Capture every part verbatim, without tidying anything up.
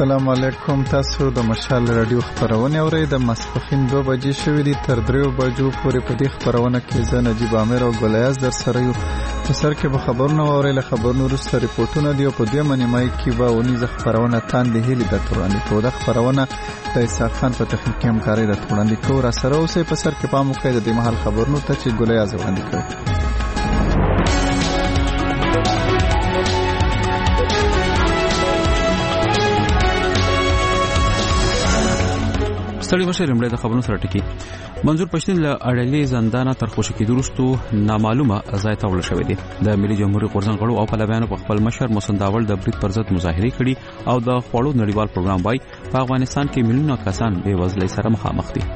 السلام علیکم. تاسو د مشال رادیو خبرونه اورئ. د ماسپښین دوه بجې شوې دي. تر دریو بجو پورې په دې خبرونه کې زه نجیب عامر او ګلیاز در سره یو. په سر کې به خبرونه واورئ. له خبرونو وروسته ریپورټونه دي او په دویمه نیمایي کې به اونیزه خبرونه تاندې هیلې درته وړاندې کوو. دا خبرونه د اسحاق خان په تخنیکي همکارۍ درته وړاندې کوو. راسره اوسئ. په سر کې پام وکړئ د دې مهال خبرونو ته چې ګلیاز وړاندې کوي. ستړي مشه لمړی د خبرونو سره ټکی. منظور پښتين له اړلې زندانه تر خوشی کېدو وروسته نامعلومه ځای ته وړل شوی دی. د ملي جمهوریت غورځنګ غړو او پهلوانو په خپل مشر مسنداول د برید پر ضد مظاهره کړي او د خوړو نړیوال پروګرام وای په افغانستان کې میلیونه کسان بې وزلۍ سره مخامخ دي.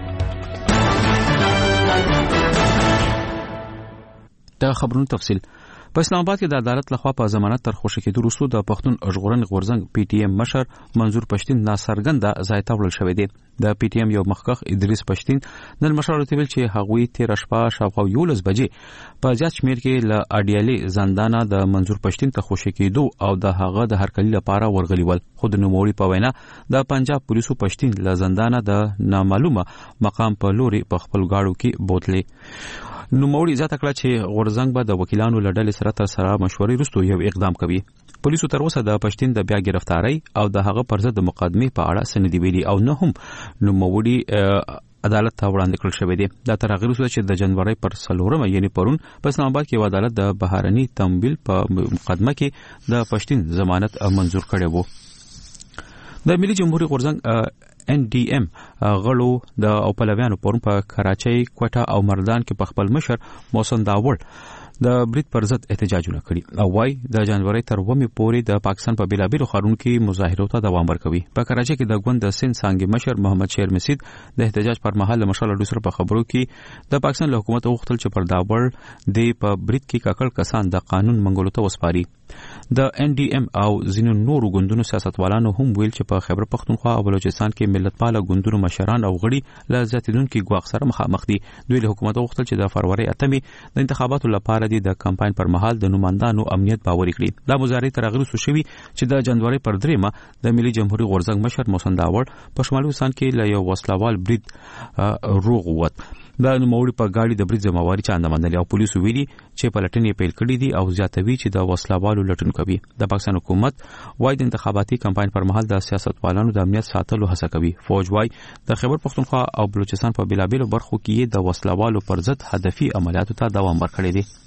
د خبرونو تفصیل په اسلام آباد کې د عدالت لخوا په ضمانت تر خوشی کېدو وروسته د پښتون ژغورنې غورځنګ پی ټی ایم مشر منظور پښتين ناڅرګنده ځای ته وړل شوی دی. د پی ټی ایم یو مخکخ ادریس پښتين نن مشر ورته ویل چې هغوی تیر شپه شاوخوا یولس بجې په زیات شمیر کې له اډیالي زندانه د منظور پښتين ته خوشی کېدو او د هغه د هرکلي لپاره ورغلی ول. خو د نوموړي په وینا د پنجاب پولیسو پښتين له زندانه د نامعلومه مقام په لوري په خپل گاډو کې بوتلې. نو موري ځاته کړه چې غورځنګ به د وکیلانو لړل سره تر سره مشورې وروسته یو اقدام کوي. پولیسو تر اوسه د پښتين د بیا گرفتاری او د هغه پر ضد مقدمه په اړه سندې ویلي او نه هم نو موري عدالت ته وړاندې کړل شوی دی. دا تر هغه وروسته چې د جنوري پر څلورمه یعنی پرون په اسلام آباد کې عدالت د بهرني تمویل په مقدمه کې د پښتين ضمانت منزور کړی وو. د ملي جمهوریت غورځنګ ان ډي ام غړو د او پهلوانو پرون په کراچۍ، کوټه او مردان کې په خپل مشر محسن داوړ د برید پر ضد احتجاجونه کړي او وايي د جنوري تر ومه پورې د پاکستان په بیلابیلو ښارونو کې مظاهرو ته دوام ورکوي. په کراچۍ کې د ګوند د سین څانګې مشر محمد شیر مسید د احتجاج پر مهال له مشال ډوسر په خبرو کې د پاکستان له حکومت غوښتل چې پر داوړ د په برید کې کاکړ کسان د قانون منګولو ته وسپاري. د ان ډي ام او ځینو نورو ګوندونو سیاستوالانو هم ویل چې په خیبر پختونخوا او بلوچستان کې ملتپاله ګوندونو مشران او غړي له زیاتیدونکو ګواښ سره مخامخ دي. دوی له حکومت غوښتل چې د فروری اتمې د انتخاباتو لپاره د کمپاین پر مهال د نوماندانو امنیت باوري کړي. دا مظاهرې تر هغه وروسته شوي چې د جنوري پر دریمه د ملي جمهوریت غورځنګ مشر محسن داوړ په شمالي وزیرستان کې له یو وسلوال برید روغ ووت. دا نوموړي په گاډي د برید ذمہواری چاند منلي او پولیسو ویلي چې پلټنې پیل کړې دي او زیاتوي چې د وسلوالو لټون کوي. د پاکستان حکومت وايي د انتخاباتي کمپاین پر مهال د سیاستوالانو د امنیت ساتلو هڅه کوي. فوج وايي د خیبر پختونخوا او بلوچستان په بیلابیلو برخو کې د وسلوالو پر ضد هدفي عملیاتو ته دوام ورکړی دی.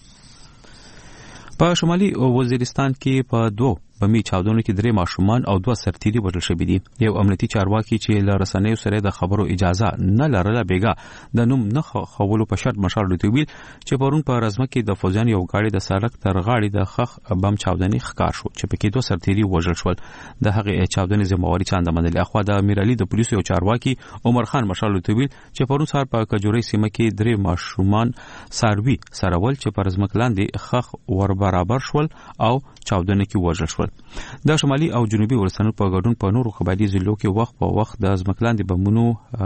په شمالي وزیرستان کې په دوه بمی چاودنو کې درې ماشومان او دوه سرتیري وژل شوي دي. یو امنیتي چارواکي چې له رسنیو سره د خبرو اجازه نه لرله بیګا د نوم نه خولو په شرط مشال ډوټي ویل چې پرون په رزمه کې د فوجان یو گاډي د سړک تر غاړې د خخ بم چاودنې ښکار شو چې پکې دوه سرتیري وژل شول. د هغه چاودنې ذمہواری چاند منلي. اخوا د میرالي د پولیسو یو چارواکي عمر خان مشال ډوټي ویل چې پرون سهار په کجوري سیمه کې درې ماشومان ساروي سره ول چې پر رزمه لاندې خخ ور برابر شول او چاودنې کې وژل شول. د شمالي او جنوبي ولسمشر په ګډون په نورو قبایلی ضلعو کې وخت په وخت د ځمکلاندې بمونو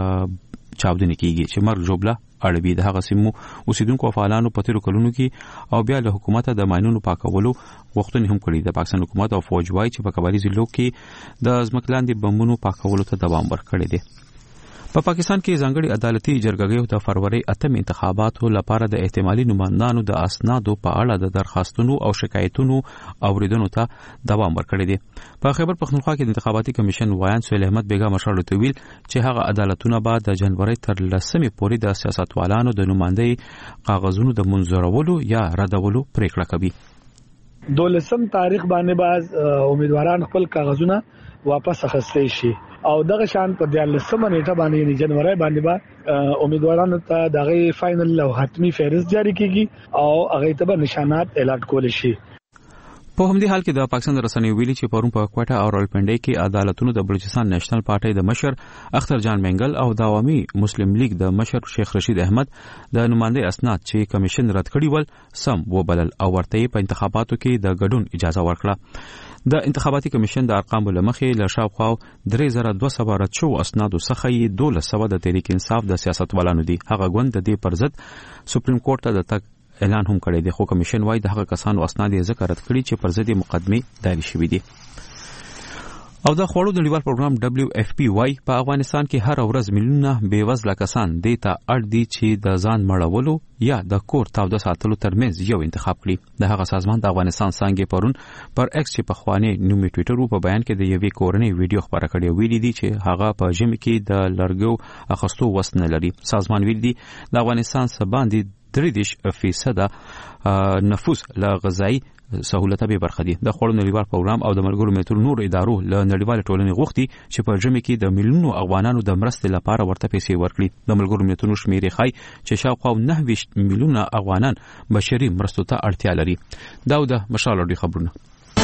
چاودنې کیږي چې مرګ جوړه اړوي. د هغه سیمو اوسیدونکو فعالانو په تیرو کلونو کې او بیا له حکومت د ماینونو پاکولو وختونه هم کړی. د پاکستان حکومت او فوج وايي چې په قبایلی ضلعو کې د ځمکلاندې بمونو پاکولو ته دوام ورکړی دی. په پا پاکستان کې ځانګړي عدالتي جرګې د فروری اتم انتخاباتو لپاره د احتمالي نوماندانو د اسنادو په اړه د درخواستونو او شکایتونو اوریدنو ته دوام ورکړی دی. په خیبر پختونخوا کې د انتخاباتي کمیشن وایان سهیل احمد بیګا مشر ورته ویل چې هغه عدالتونه به د جنوري تر لسمې پورې د سیاستوالانو د نوماندۍ کاغذونو د منظورولو یا ردولو پریکړه کوي. دولسم تاریخ باندې باز امیدواران خپل کاغذونه واپس اخیستلی شي او دغه شان په دیارلسمه نیټه باندې جنوري باندې با امیدوارانو ته دغه فائنل او حتمی فهرست جاری کیږي او هغه ته به نشانات اعلان کول شي. په همدې حال کې د پاکستان رسنیو ویلي چې پرون په کوټه او راولپنډي کې عدالتونو د بلوچستان نېشنل پارټي د مشر اختر جان منګل او د عوامي مسلم لیگ د مشر شیخ رشید احمد د نمائندې اسناد چې کمیشن رد کړی ول سم وبلل او ورته په انتخاباتو کې د ګډون اجازه ورکړه. د انتخاباتي کمیشن د ارقامو لمخې له شاوخوا درې زره دوه سوه رد شو اسنادو څخه یې دولس سوه د تحریک انصاف د سیاستوالانو دي. هغه ګوند د دې پر ضد سپریم کورټ ته د تګ اعلان هم کړی دی خو کمیشن وايي د هغه کسانو اسناد یې ذکر کړی چې پر ضد مقدمه دایره شوې دي. او د خوړو د نړیوال پروګرام دبليو اف پی وايي په افغانستان کې هر ورځ میلیونه بیوزله کسان د ته اړ دي چې د ځان مړولو یا د کور تاوده ساتلو ترمنځ یو انتخاب کړي. د هغه سازمان د افغانستان څنګه پرون پر ایکس چې په خواني نومي ټوئیټر په بیان کې د یوې کورنۍ ویډیو خبره کړې ویلي دي چې هغه په ژمي کې د لرګو اخستو وس نه لري. سازمان ویلي دي د افغانستان سباندې درې دېرش فیصده نفوس له غذایی سہولت به برخه دي. د خوړو نړیوال پروګرام او د ملګرو ملتونو نور ادارو له نړیوال ټولنې غوښتي چې په ژمي کې د میلیونونو افغانانو د مرستې لپاره ورته پیسې ورکړي. د ملګرو ملتونو شمیرې ښایي چې شاوخوا نهه ویشت میلیونه افغانان بشري مرستو ته اړتیا لري. دا د مشال اړوي خبرونه.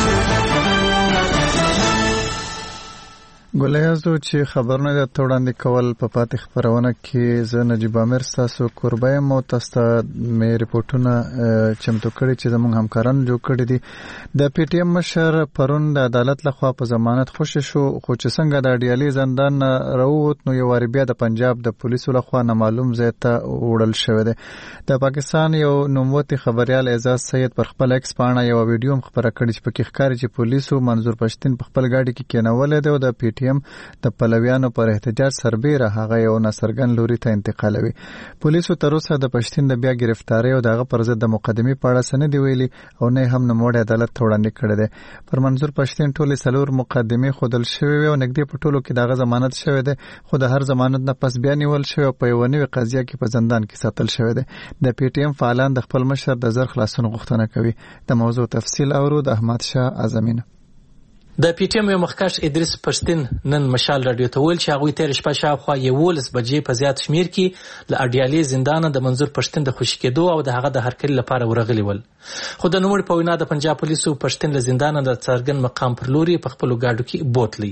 ګولیازو چې خبرونه د توړاندې کول په پاتې خبرونه کې زه نجیب امیر تاسو قربای مو تاسو مې ریپورتونه چمتو کړی چې زموږ همکاران جوړ کړی دي. د پی ټی ایم مشر پرون د عدالت لخوا په ضمانت خوشی شو، خو چې څنګه د ډیالي زندان راووت نو یو واری بیا د پنجاب د پولیسو لخوا نامعلوم ځای ته وړل شوی دی. د پاکستان یو نوموتی خبريال اعزاز سید پر خپل ایکس پاڼه یو ویډیو خبره کړې چې پکې ښکاري چې پولیسو منظور پښتين په خپل گاډي کې کېنولې دی او د پی ټی ایم د پلویانو پر احتجاج سربېره هغه یو ناڅرګند لوري ته انتقالوي. پولیسو تر اوسه د پښتين د بیا گرفتاری او دغه پر ضد د مقدمې په اړه سند دی ویلي او نه هم نوموړی عدالت ته وړاندې کړی دی. پر منظور پښتين ټولې څلور مقدمې خودل شوی او نږدې په ټولو کې دغه ضمانت شوی دی، خو د هر ضمانت نه پس بیا نیول شوی او په یو نوې قضیه کې په زندان کې ساتل شوی دی. د پی ټی ایم فعالان د خپل مشر د زر خلاصون غوښتنه کوي. د موضوع تفصیل اورو د احمد شاه اعظمینه. د پی ټی ایم یو مخکښ ادریس پښتين نن مشال رادیو ته ویل چې هغه تیر شپه شاوخوا یولس بجې په زیات شمیر کې له اډیالي زندان د منظور پښتين د خوشی کېدو او د هغه د هرکلي لپاره ورغلي ول. خو د نوموړي په وینا د پنجاب پولیسو پښتين له زندان د څرګند مقام پر لوري په خپل گاډو کې بوتلی.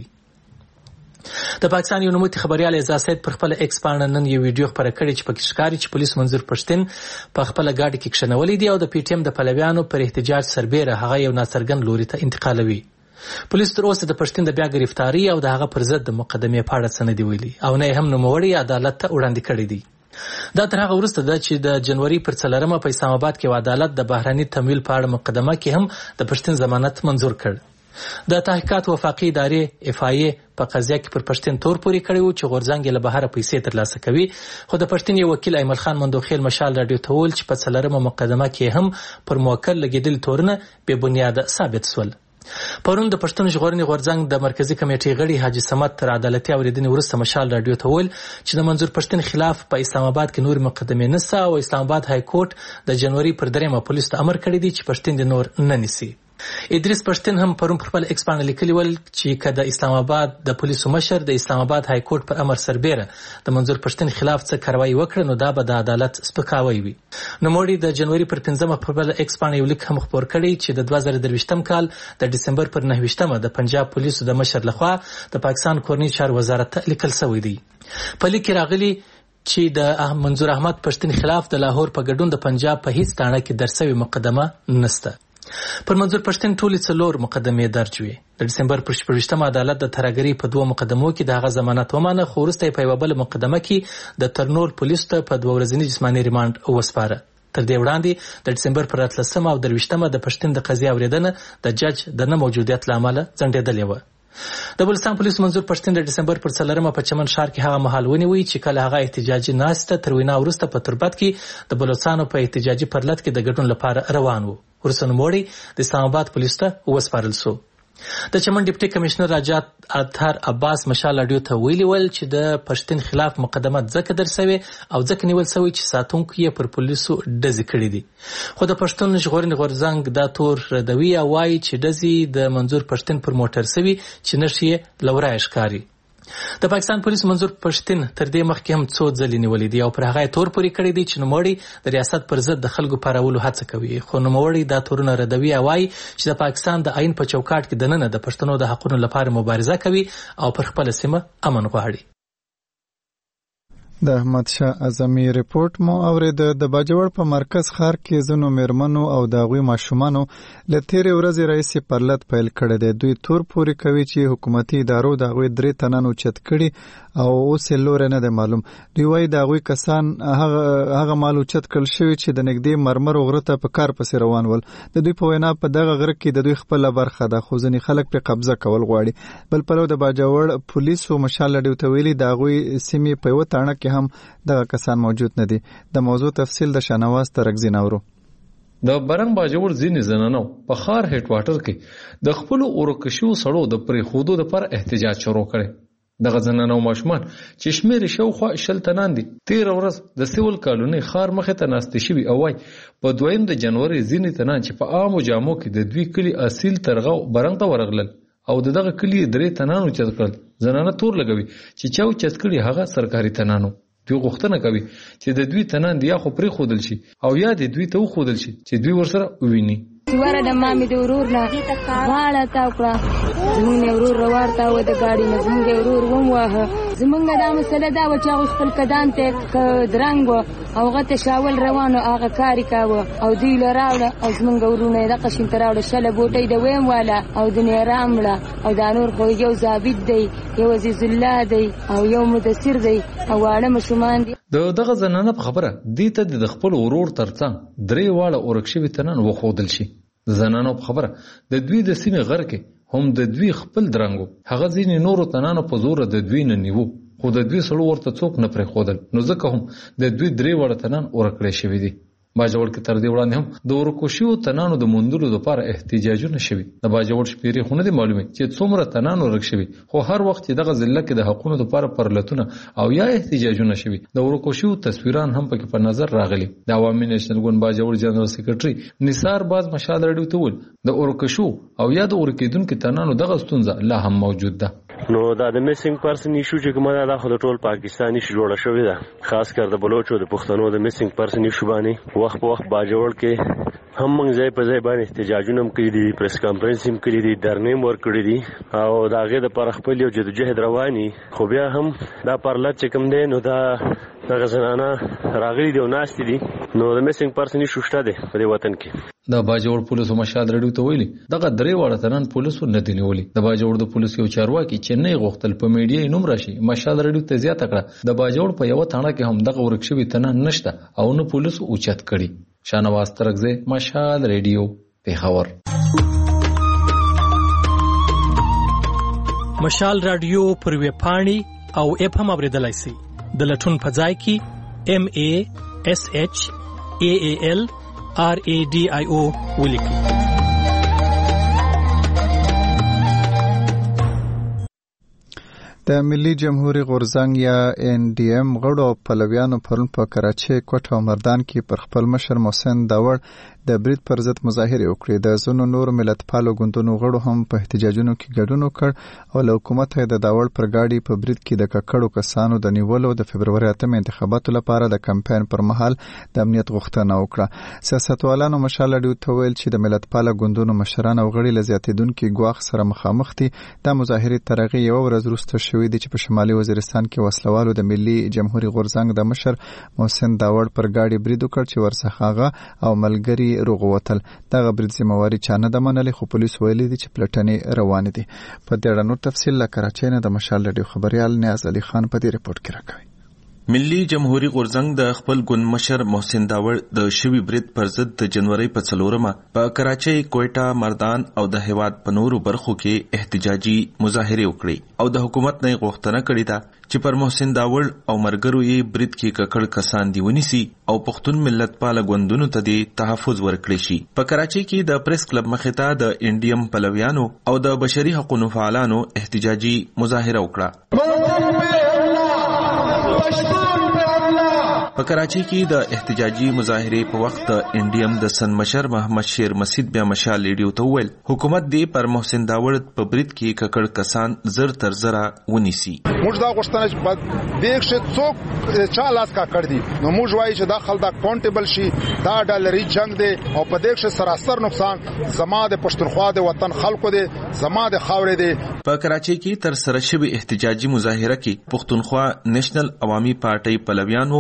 د پاکستان یو نوموتی خبريال اعزاز سید پر خپل ایکس پاڼه نن یو ویډیو خبره کړې چې پکې ښکاري چې پولیس منظور پښتين په خپل گاډي کې کښنولې دي او د پی ټی ایم د پلویانو پر احتجاج سربېره هغه یو ناڅرګند لوري ته انتقالوي. پولیس تر اوسه د پښتين د بیا گرفتاری او د هغه پر ضد د مقدمې په اړه څه نه دی ویلي او نه هم نوموړی عدالت ته وړاندې کړی دی. دا تر هغه وروسته ده چې د جنوري پر څلورمه په اسلام آباد کې عدالت د بهراني تمویل په اړه مقدمه کې هم د پښتين ضمانت منظور کړ. د تحقیقات وفاقي ادارې اف آی ای په قضیه کې پر پښتين تور پوري کړی و چې غورځنګ له بهره پیسې ترلاسه کوي، خو د پښتين یو وکیل ایمل خان مندوخیل مشال رادیو ته ویل چې په څلورمه مقدمه کې هم پر موکل لګیدل تورونه بې بنیاده ثابت شول. پرون د پښتون ژغورنې غورځنګ د مرکزی کمیټې غړي حاجی صمد تر عدالتي اوریدنې وروسته مشال رادیو ته ویل چې د منظور پښتين خلاف په اسلام آباد کې نور مقدمې نشته او اسلام آباد های کورټ د جنوري پر دریمه پولیس ته امر کړی دی چې پښتين د نور نه نیسي. ادریس پښتين هم پرون پر خپل ایکس باندې لیکلی ول چې کله د اسلام آباد د پولیسو مشر د اسلام آباد های کورټ پر امر سربېره د منظور پښتين خلاف څه کاروایی وکړه نو دا به د عدالت سپکاوی وي. نو موړي د جنوري پر پنځمه پر خپل ایکس باندې یو لیک هم خبر کړی چې د دوه زره درویشتم کال د دسمبر پر نهه ویشتمه د پنجاب پولیسو د مشر لخوا د پاکستان کورنی چارو وزارت ته لیکل شوی دی. په لیک کې راغلی چې د منظور احمد پښتين خلاف د لاهور په ګډون د پنجاب په هیڅ تاڼه کې درسوي مقدمه نشته. پر منظور پښتين ټولې څلور مقدمې درج وي. د دسمبر پر شپږم عدالت د ترګری په دوه مقدمو کې د هغه ضمانت ومانه، خو وروسته په یو بل مقدمه کې د ترنور پولیس ته په دوه ورځنی جسماني ریماند وسپاره. تر دې وړاندې د دسمبر پر اتلسمه او درویشتمه د پښتين د قضیه اوریدنه د جج د نه موجودیت لامل ځنډېدلې و. د بلوچستان پولیس منظور پښتين د دسمبر پر څلورمه په چمن ښار کې هغه مهال ونیوي چې کله هغه احتجاجي ناسته تر وینا وروسته په تربت کې د بلوچستانو په احتجاجي پرلط کې د ګډون لپاره روان وو. ورسره موړي د اسلام آباد پولیس ته وسپارل شو. د چمن ډیپټي کمشنر راجات اطهر عباس مشال اډیو ته ویلي ول چې د پښتين خلاف مقدمه ځکه درسوي او ځکه نیول شوی چې ساتونکو یې پر پولیسو ډزې کړې دي. خو د پښتون ژغورنې غورځنګ دا تور ردوي او وايي چې ډزې د منظور پښتين پر موټر سوي چې نشي لورای ښکاری. د پاکستان پولیس منظور پښتين تر دې مخکې هم څو ځلې نیولې دي او پر هغه تور پوري کړی دی چې نوموړي د ریاست پر ضد د خلکو پارولو هڅه کوي، خو نوموړي دا تورونه ردوي او وايي چې د پاکستان د آئین په چوکاټ کې دننه د پښتنو د حقونو لپاره مبارزه کوي او پر خپل سیمه امن غواړي. د احمد شاه اعظمي ریپورت مو اورید. د باجوړ په مرکز ښار کې زنو میرمنو او داغوی ماشومانو له تیرې ورځې راهیسې پرلط پیل کړی دی. دوی تور پورې کوي چې حکومتي ادارو داغوی درې تنان اوچت کړي او اوس لور نه ده معلوم. دوی وايي دا غوي کسان هغه هغه مال اوچت کړل شوی چې د نږدې مرمر غرته په کار پسې روان ول. د دوی په وینا په دغه غره کې د دوی خپل برخه ده، خو ځینې خلک په قبضه کول غواړي. بل پلو د باجوړ پولیسو مشال لډیو ته ویلي دا غوي سیمې په یو تاڼه کې هم دغه کسان موجود نه دي. د موضوع تفصیل د شانواز ترکزین اورو. د برنګ باجوړ ځینې زنانو په خار هټ واټر کې د خپل اورکشو سړو د پرې خودو لپاره احتجاج شروع کړي. دغه زنانو ماشومان چې شمېر شاوخوا شل تنان دي تیر ورځ د سیول کالوني خار مخې ته ناستې شوي او وای په دویم د جنوري ځینې تنان چې په عامو جامو کې د دوی کلي اصیل ترغو برنګ ته ورغلل او دغه کلي درې تنانو چت کړل. زنانه تور لګوي چې چاو چت کړي هغه سرکاري تنانو. دوی غوښتنه کوي چې د دوی تنان دی یا خو پرې خودل شي او یا د دوی ته خودل شي چې دوی ورسره وویني. سواره د مامې د ورور نه غاړه تاو کړه، زمونږ نه ورور روارته و د ګاډي نه زمونږ ورور ومواهه. زمونږ دا مسله دا و چې هغه خپل قدان ته درنګ و او هغه ته شاول روانو هغه کاري کاوه او دوی له راوړه او زمونږ ورونه یې دقه شین ته راوړه شله بوټۍ د ویم والا او د نیره مړه او دا نور خو یو ضابط دی، یو عزیز الله دی او یو مدثر دی او واړه ماشومان دي. د دغه زنانه په خبره دې ته د خپل ورور ترڅنګ درې واړه اورک شوي تنان وښودل شي. د زنانو په خبره د دوی د سیمې غر کې هم د دوی خپل درنګو هغه ځینې نورو تنانو په زور د دوی نه نیوه، خو د دوی سړو ورته څوک نه پرېښودل، نو ځکه هم د دوی درې واړه تنان ورک کړی شوي دي. باجوړ کې تر دې وړاندې هم د ورکو شویو تنانو د موندلو لپاره احتجاجونه شوي. د باجوړ شمېرې خو نه دي معلومې چې څومره تنان ورک شوي، خو هر وخت چې دغه ضلع کې د حقونو لپاره پرلتونه او یا احتجاجونه شوي. د ورکو شویو تصویران هم پکې په نظر راغلي. د عوامي نېشنل ګوند باجوړ جنرال سیکرټري نثار باز مشال راډیو ته وویل د ورکو شو او یا د ورکېدونکو تنانو دغه ستونزه لا هم موجود ده. نو دا د میسنګ پرسن ایشو چې کومه ده خو د ټول پاکستاني شو جوړه شوې ده، خاص کر د بلوچو د پښتنو د میسنګ پرسن ایشو باندې وخت په وخت باجوړ کې هم موږ ځای په ځای باندې احتجاجونه هم کړي دي، پریس کانفرنس هم کړي دي، درنې هم ورکړي دي او د هغې دپاره خپل یو جدوجهد رواني. خو بیا هم دا پرلت چې کوم دی نو دا دغه زنانه راغلي دي او ناستې دي، نو د میسنګ پرسن ایشو شته دی په دې وطن کې. د باجوړ پولیسو مشال راډیو ته ویلي دغه درې واړه تنان پولیسو نه دي نیولي. د باجوړ د پولیسو یو چارواکي چې نه غوښتل په میډیا یې نوم راشي مشال راډیو ته زیاته کړه د باجوړ په یوه تاڼه کې هم دغه ورک شوي تنان نشته او نه پولیسو اوچت کړي. شانواز ترکزی، مشال راډیو، پېښور. مشال راډیو پر ویب پاڼې او اپ هم اوریدلای شئ. د لټون په ځای کې ام ا اس اچ ا ا ال آر ای ډي آی او ولیکئ. د ملي جمهوریت غورځنګ یا ان ډي ام غړو پلویانو پرون په کراچۍ، کوټه او مردان کې پر خپل مشر محسن داوړ د برید پر ضد مظاهرې وکړې. د ځینو نور ملتپالو ګوندونو غړو هم په احتجاجونو کې ګډون وکړ او له حکومت یې د داوړ پر ګاډي په برید کې د ککړو کسانو د نیولو د فبروري اتم انتخاباتو لپاره د کمپاین پر مهال د امنیت غوښتنه وکړه. سیاستوالانو مشال راډیو ته ویل چې د ملتپاله ګوندونو مشران او غړي له زیاتېدونکي ګواښ سره مخامخ دي. دا مظاهرې تر هغې یوه ورځ وروسته شوې دي چې په شمالي وزیرستان کې وسلوالو د ملي جمهوریت غورځنګ د مشر محسن داوړ پر ګاډي برید وکړ چې ورڅخه هغه او ملګري روغ ووتل. دغه برید ذمہواري چا نه ده منلې، خو پولیس ویلي دي چې پلټنې روانې دي. په دې اړه نور تفصیل له کراچۍ نه د مشال راډیو خبريال نیاز علي خان په دې ریپورت کې راکوي. ملي جمهوریت غورځنګ د خپل ګوند مشر محسن داوړ د شوی برید پر ضد د جنوري په څلورمه په کراچۍ، کوټه، مردان او د هیواد په نورو برخو کې احتجاجي مظاهرې وکړي او د حکومت نه غوښتنه کړې ده چې پر محسن داوړ او مرګرو یې برید کې ککړ کسان دی ونیسي او پښتون ملتپاله ګوندونو ته دی تحفظ ورکړي شي. په کراچۍ کې د پریس کلب مخې ته د انډیم پلویانو او د بشري حقوقو فعالانو احتجاجي مظاهره وکړه. په کراچۍ کې د احتجاجي مظاهرې په وخت انډیم د سن مشر محمد شیر مسید بیا مشال لیډیو ته وویل حکومت دی پر محسن داوړ په برید کې ککړ کسان زر تر زره ونیسي. موږ دا غوښتنه چې په دې کې څوک چا لاس کا کړ دي نو موږ وایو چې دا خلک اکاونټیبل شي. دا ډالري جنگ دی او په دې کې سراسر نقصان زما د پښتونخوا د وطن خلکو دی، زما د خاورې دی. په کراچۍ کې تر سره شوی احتجاجي مظاهره کې پښتونخوا نېشنل عوامي پارټي پلویانو ځنی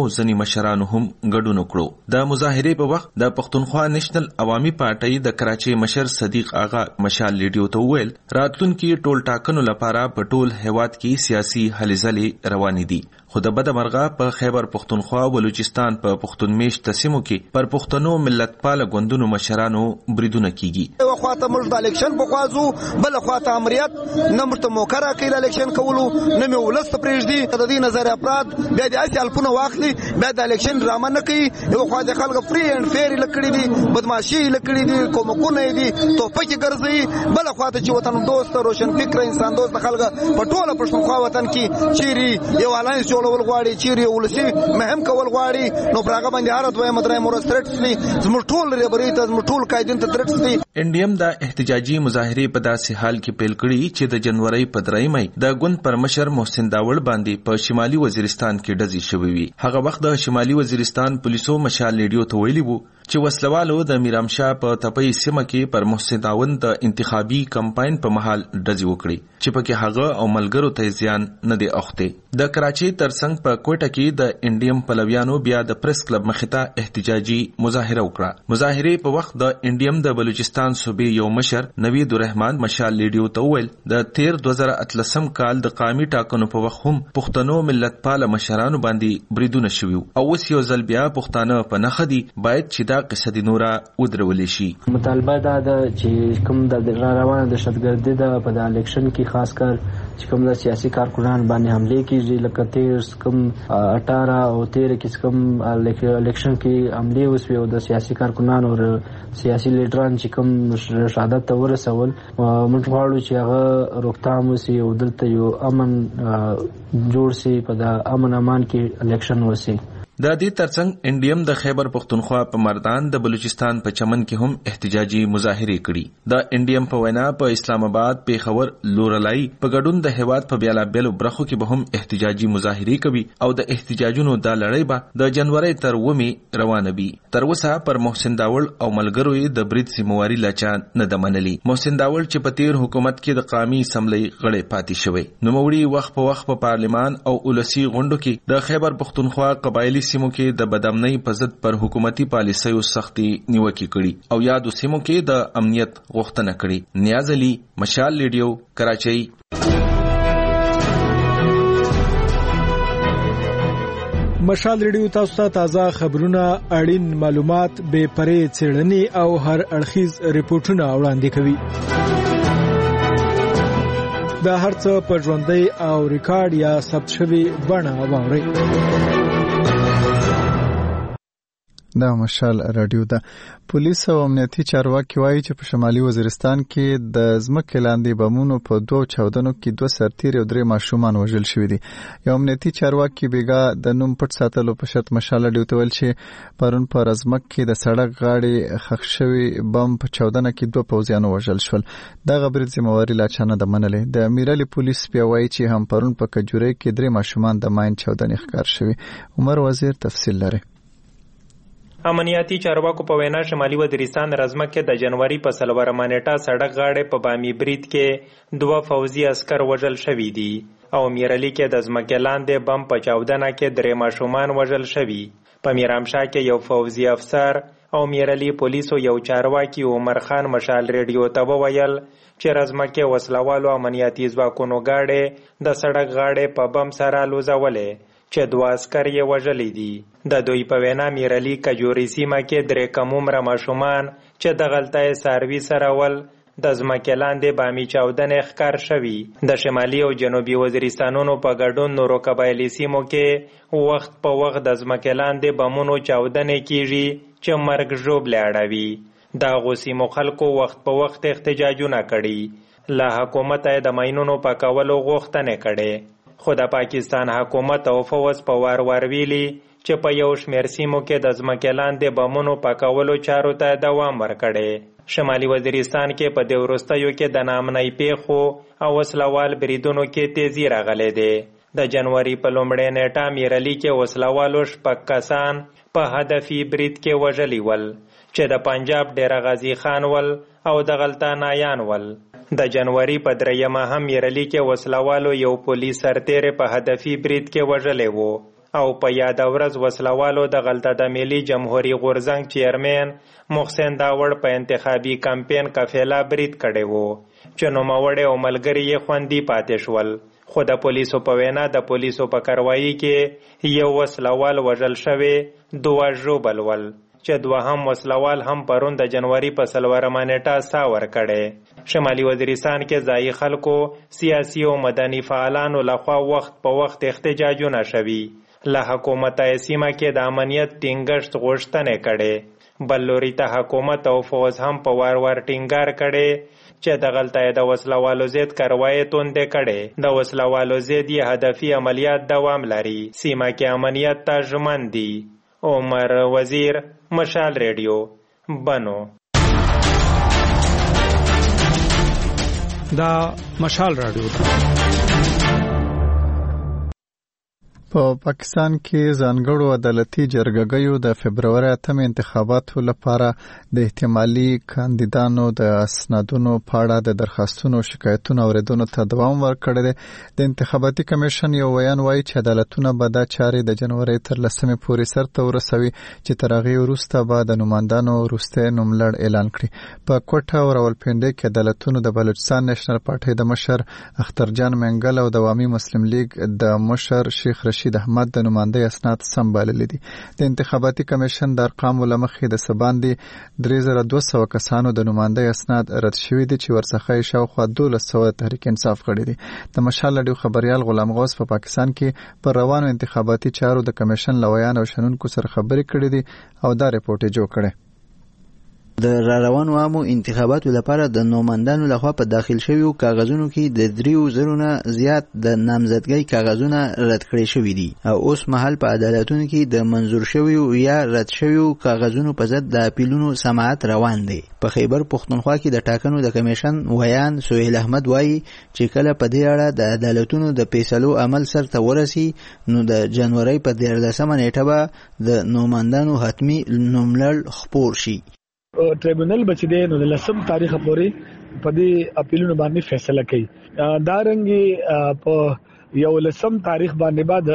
مشرانو هم ګډون وکړو. د مظاهرې په وخت د پښتونخوا نېشنل عوامي پارټۍ د کراچۍ مشر صدیق آغا مشال ریډیو ته وویل راتلونکي ټول ټاکنو لپاره په ټول هیواد کې سیاسي هلې ځلې روانې دي، خو د بده مرغه په خیبر پښتونخوا بلوچستان په پښتون میشته سیمو کې پر پښتنو ملتپاله ګوندونو مشرانو بریدونه کیږي. یو خواته موږ د الیکشن په خوازو، بل خواته امریت نه موږ موقع راکړي د الیکشن کولو، نه مې ولست پرېږدي د دې نظر افراد بیا د اسی الفونه واخلي، بیا د الیکشن ډرامه نه کوي. یو خواته خلک فری اینڈ فیر لکړي دي، بدمعشي لکړي دي، کومکونه دي، توپکې ګرځي. بل خواته چې وطن دوست روشن فکر انسان دوست خلک په ټوله پښتونخوا وطن کې چیرې یو الاینس جوړول غواړي، چیرې ولسی مهم کول غواړي، نو پراګه باندې هر دوه مدرای مورسترټس دي زموږ ټول لري ته زموږ ټول قائدین ته درټس دي. انډیم د احتجاجي مظاهرې په داسې حال کې پیل کړي چې د جنوري په درېمې د ګوند پر مشر محسن داوړ باندې په شمالي وزیرستان کې ډزې شوې وي. هغه وخت د شمالي وزیرستان پولیسو مشال ریډیو ته ویلي وو چې وسلوالو د میرامشاه په تپي سیمه کې پر محسن داوړ د انتخابي کمپاین په مهال ډزې وکړي چې پکې هغه او ملګرو ته زیان نه دی اوخته. د کراچۍ ترڅنګ په کوټه کې د انډیم پلویانو بیا د پریس کلب مخې ته احتجاجي مظاهره وکړه. مظاهرې په وخت د انډیم د بلوچستان صوبې یو مشر نوید الرحمن مشال ریډیو ته وویل د تیر دوه زره اتلسم کال د قومي ټاکنو په وخت هم پښتنو ملتپاله مشرانو باندې بریدونه شوي او اوس یو ځل بیا پښتانه په نښه دي، باید چې دا قصه د نورا ودرولې شي. مطالبه دا ده چې کوم د روانه دهشتګردي ده په د الیکشن کې خاص کر چې کوم د سیاسي کارکونان باندې حمله کیږي، لکه تیر کوم اٹھارہ او تیر کې کوم الیکشن کې حمله وسوي او د سیاسي کارکونان او سیاسي لیډران چې کوم شهادت ته ورسول، موږ غواړو چې هغه روکتام وسی او دلته یو امن جوړ شي، په د امن امان کې الیکشن وسی. د دې ترڅنګ انډیم د خیبر پښتونخوا په مردان د بلوچستان په چمن کې هم احتجاجي مظاهرې کړي. د انډیم په وینا په اسلام آباد، پیښور، لورلای په ګډون د هیواد په بیلابیلو برخو کې به هم احتجاجي مظاهرې کوي او د احتجاجونو د لړۍ به د جنوري تر اوومې روانه وي. تر اوسه پر محسن داوړ او ملګرو یې د برید ذمہواري لاچا نه ده منلي. محسن داوړ چې په تیر حکومت کې د قومي اسمبلی غړی پاتې شوی، نوموړي وخت په وخت په پارلمان او ولسی غونډو کې د خیبر پښتونخوا قبایلی سیمو کې د بدامنۍ په ضد پر حکومتي پالیسیو سختي نیوکې کړي او یادو سیمو کې د امنیت غوښتنه کړي. نیاز علي، مشال ریډیو، کراچۍ. مشال ریډیو تاسو ته تازه خبرونه، اړین معلومات، بې پرې څېړنې او هر اړخیز ریپورتونه وړاندې کوي. دا هرڅه په ژوندۍ او ریکارډ یا ثبت شوی بڼه واورئ. دا مشال رادیو ده. پولیس او امنیتي چارواکي وایي چې په شمالي وزیرستان کې د ځمکې لاندې بمونو په دوه چاودنو کې دوه سرتیري او درې ماشومان وژل شوي دي. یو امنیتي چارواکي بیګا د نوم پټ ساتلو په شرط مشال رادیو ته ویل چې پرون په رزمک کې د سړک غاړې ښخ شوي بم په چاودنه کې دوه پوځیان وژل شول. دغه برید ذمہواري لا چا نه ده منلې. د امیرعلي پولیس بیا وایي چې هم پرون په کجوري کې درې ماشومان د ماین چاودنې ښکار شوي. عمر وزیر تفصیل لري. امنیتي چارواکو په وینا شمالي وزیرستان رزمک کې د جنوري په څلورمه نیټه سړک غاړې په بامي برید کې دوه فوزي عسكر وژل شوي دي او میرعلي کې د ځمکې لاندې بم په چاودنه کې درې ماشومان وژل شوي. په میرامشاه کې یو فوزي افسر او میرعلي پولیسو یو چارواکي عمر خان مشال ریډیو ته وویل چې رزمک کې وسلوالو امنیتي ځواکونو غاړې د سړک غاړې په بم سره لوزولې چې دوه عسكر یې وژلي دي. د دوی په وینا میرعلي کجوري سیمه کې درې کم عمره ماشومان چې د غلطۍ څاروي سره ول د ځمکې لاندې بامي چاودنې ښکار شوي. د شمالي او جنوبي وزیرستانونو په ګډون نورو قبایلي سیمو کې وخت په وخت د ځمکې لاندې بمونو چاودنې کیږي چې مرګ ژوبلې اړوي. دغو سیمو خلکو وخت په وخت احتجاجونه کړي. له حکومته یې د ماینونو پاکولو غوښتنې کړې، خو د پاکستان حکومت او فوز په وار وار ویلي چې په یو شمېر سیمو کې د ځمکې لاندې بمونو پاکولو چارو ته دوام ورکړی. شمالي وزیرستان کې په دې وروستیو کې د ناامنۍ پیښو او وسلوال بریدونو کې تیزی راغلی دی. د جنوري په لومړۍ نیټه میرعلي کې وسلوالو شپږ کسان په هدفي برید کې وژلي ول چې د پنجاب ډېر غازي خان ول او د غلطانایان ول. د جنوري په دریمه هم میرعلي کې وسلوالو یو پولیس سرتیری په هدفي برید کې وژلی وو او په یاد ورځ وسلوالو د غلطه د ملي جمهوریت غورزنګ چیرمن محسن داوړ په انتخابي کمپاین قافله برید کړی وو چې نوموړی او ملګري یې خوندي پاتې شول، خو د پولیسو په وینا د پولیسو په کاروایی کې یو وسلوال وژل شوی، دوه ژوبل ول، چې دوهم وسلوال هم پرون د جنوري په څلورمه نیټه ساه ورکړی. شمالي وزیرستان کې ځایي خلکو، سیاسي او مدني فعالانو لخوا وخت په وخت احتجاجونه شوي. له حکومته سیمه کې د امنیت ټینګښت غوښتنې کړي، بل لوري ته حکومت او فوز هم په وار وار ټینګار کړي چې د غلطه د وسلوالو ضد کاروایی توندې کړي. د وسلوالو ضد یې هدفي عملیات دوام لري. سیمه کې امنیت ته ژمن دي. عمر وزیر، مشال ریډیو، بنو. دا مشال رادیو ده. په پاکستان کې ځانګړو عدالتي جرګهګیو د فبرवरी اتم انتخاباتو لپاره د احتمالي کاندیدانو د اسنادونو په اړه د درخواستونو شکایتونو اوریدونو ته دوام ورکړی دی. د انتخاباتي کمیشن یو ویان وایي چې عدالتونه به دا چارې د جنوري تر لسمې پورې سرته ورسوي چې تر هغې وروسته به د نوماندانو وروستی نوملړ اعلان کړي. په کوټه او راولپنډۍ کې عدالتونو د بلوچستان نېشنل پارټۍ د مشر اخترجان منګل او د عوامي مسلم لیگ د مشر شیخ رشید احمد د نمائندګۍ اسناد سمباللي دي. د انتخاباتي کمیشن د ارقامو له مخې د سباندې درې زره دوه سوه کسانو د نمائندګۍ اسناد رد شوي دي چې ورڅخه یې شاوخوا دولس سوه د تحریک انصاف کړي دي. د مشال رادیو خبریال غلام غوث په پاکستان کې پر روانو انتخاباتي چارو د کمیشن له ویان او شنونکو سره خبرې کړې دي او دا رپورټ یې جوړ کړی. د را روانو عامو انتخاباتو لپاره د نوماندانو لخوا په داخل شویو کاغذونو کې د دریو زرو نه زیات د نامزدګۍ کاغذونه رد کړي شوي دي او اوس مهال په عدالتونو کې د منظور شویو یا رد شویو کاغذونو په ضد د اپیلونو سماعت روان دی. په خیبر پښتونخوا کې د ټاکنو د کمیشن ویان سهیل احمد وایي چې کله په دې اړه د عدالتونو د فیصلو عمل سرته ورسي نو د جنوري په دیارلسمه نیټه به د نوماندانو حتمی نوملړ خپور شي. ټریبونل بچ دی نو د لسم تاریخ پورې په دې اپیلونو باندې فیصله کوي. دا رنګي په یو لسم تاریخ باندې بعد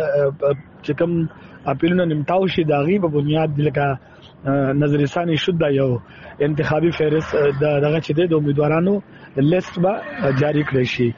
چې کوم اپیلونو نیمتاو شي داغي په بنیاد لکه نظر ثاني شوه یو انتخابي فهرست دغه چې د امیدوارانو لیست به جاری کړی شي.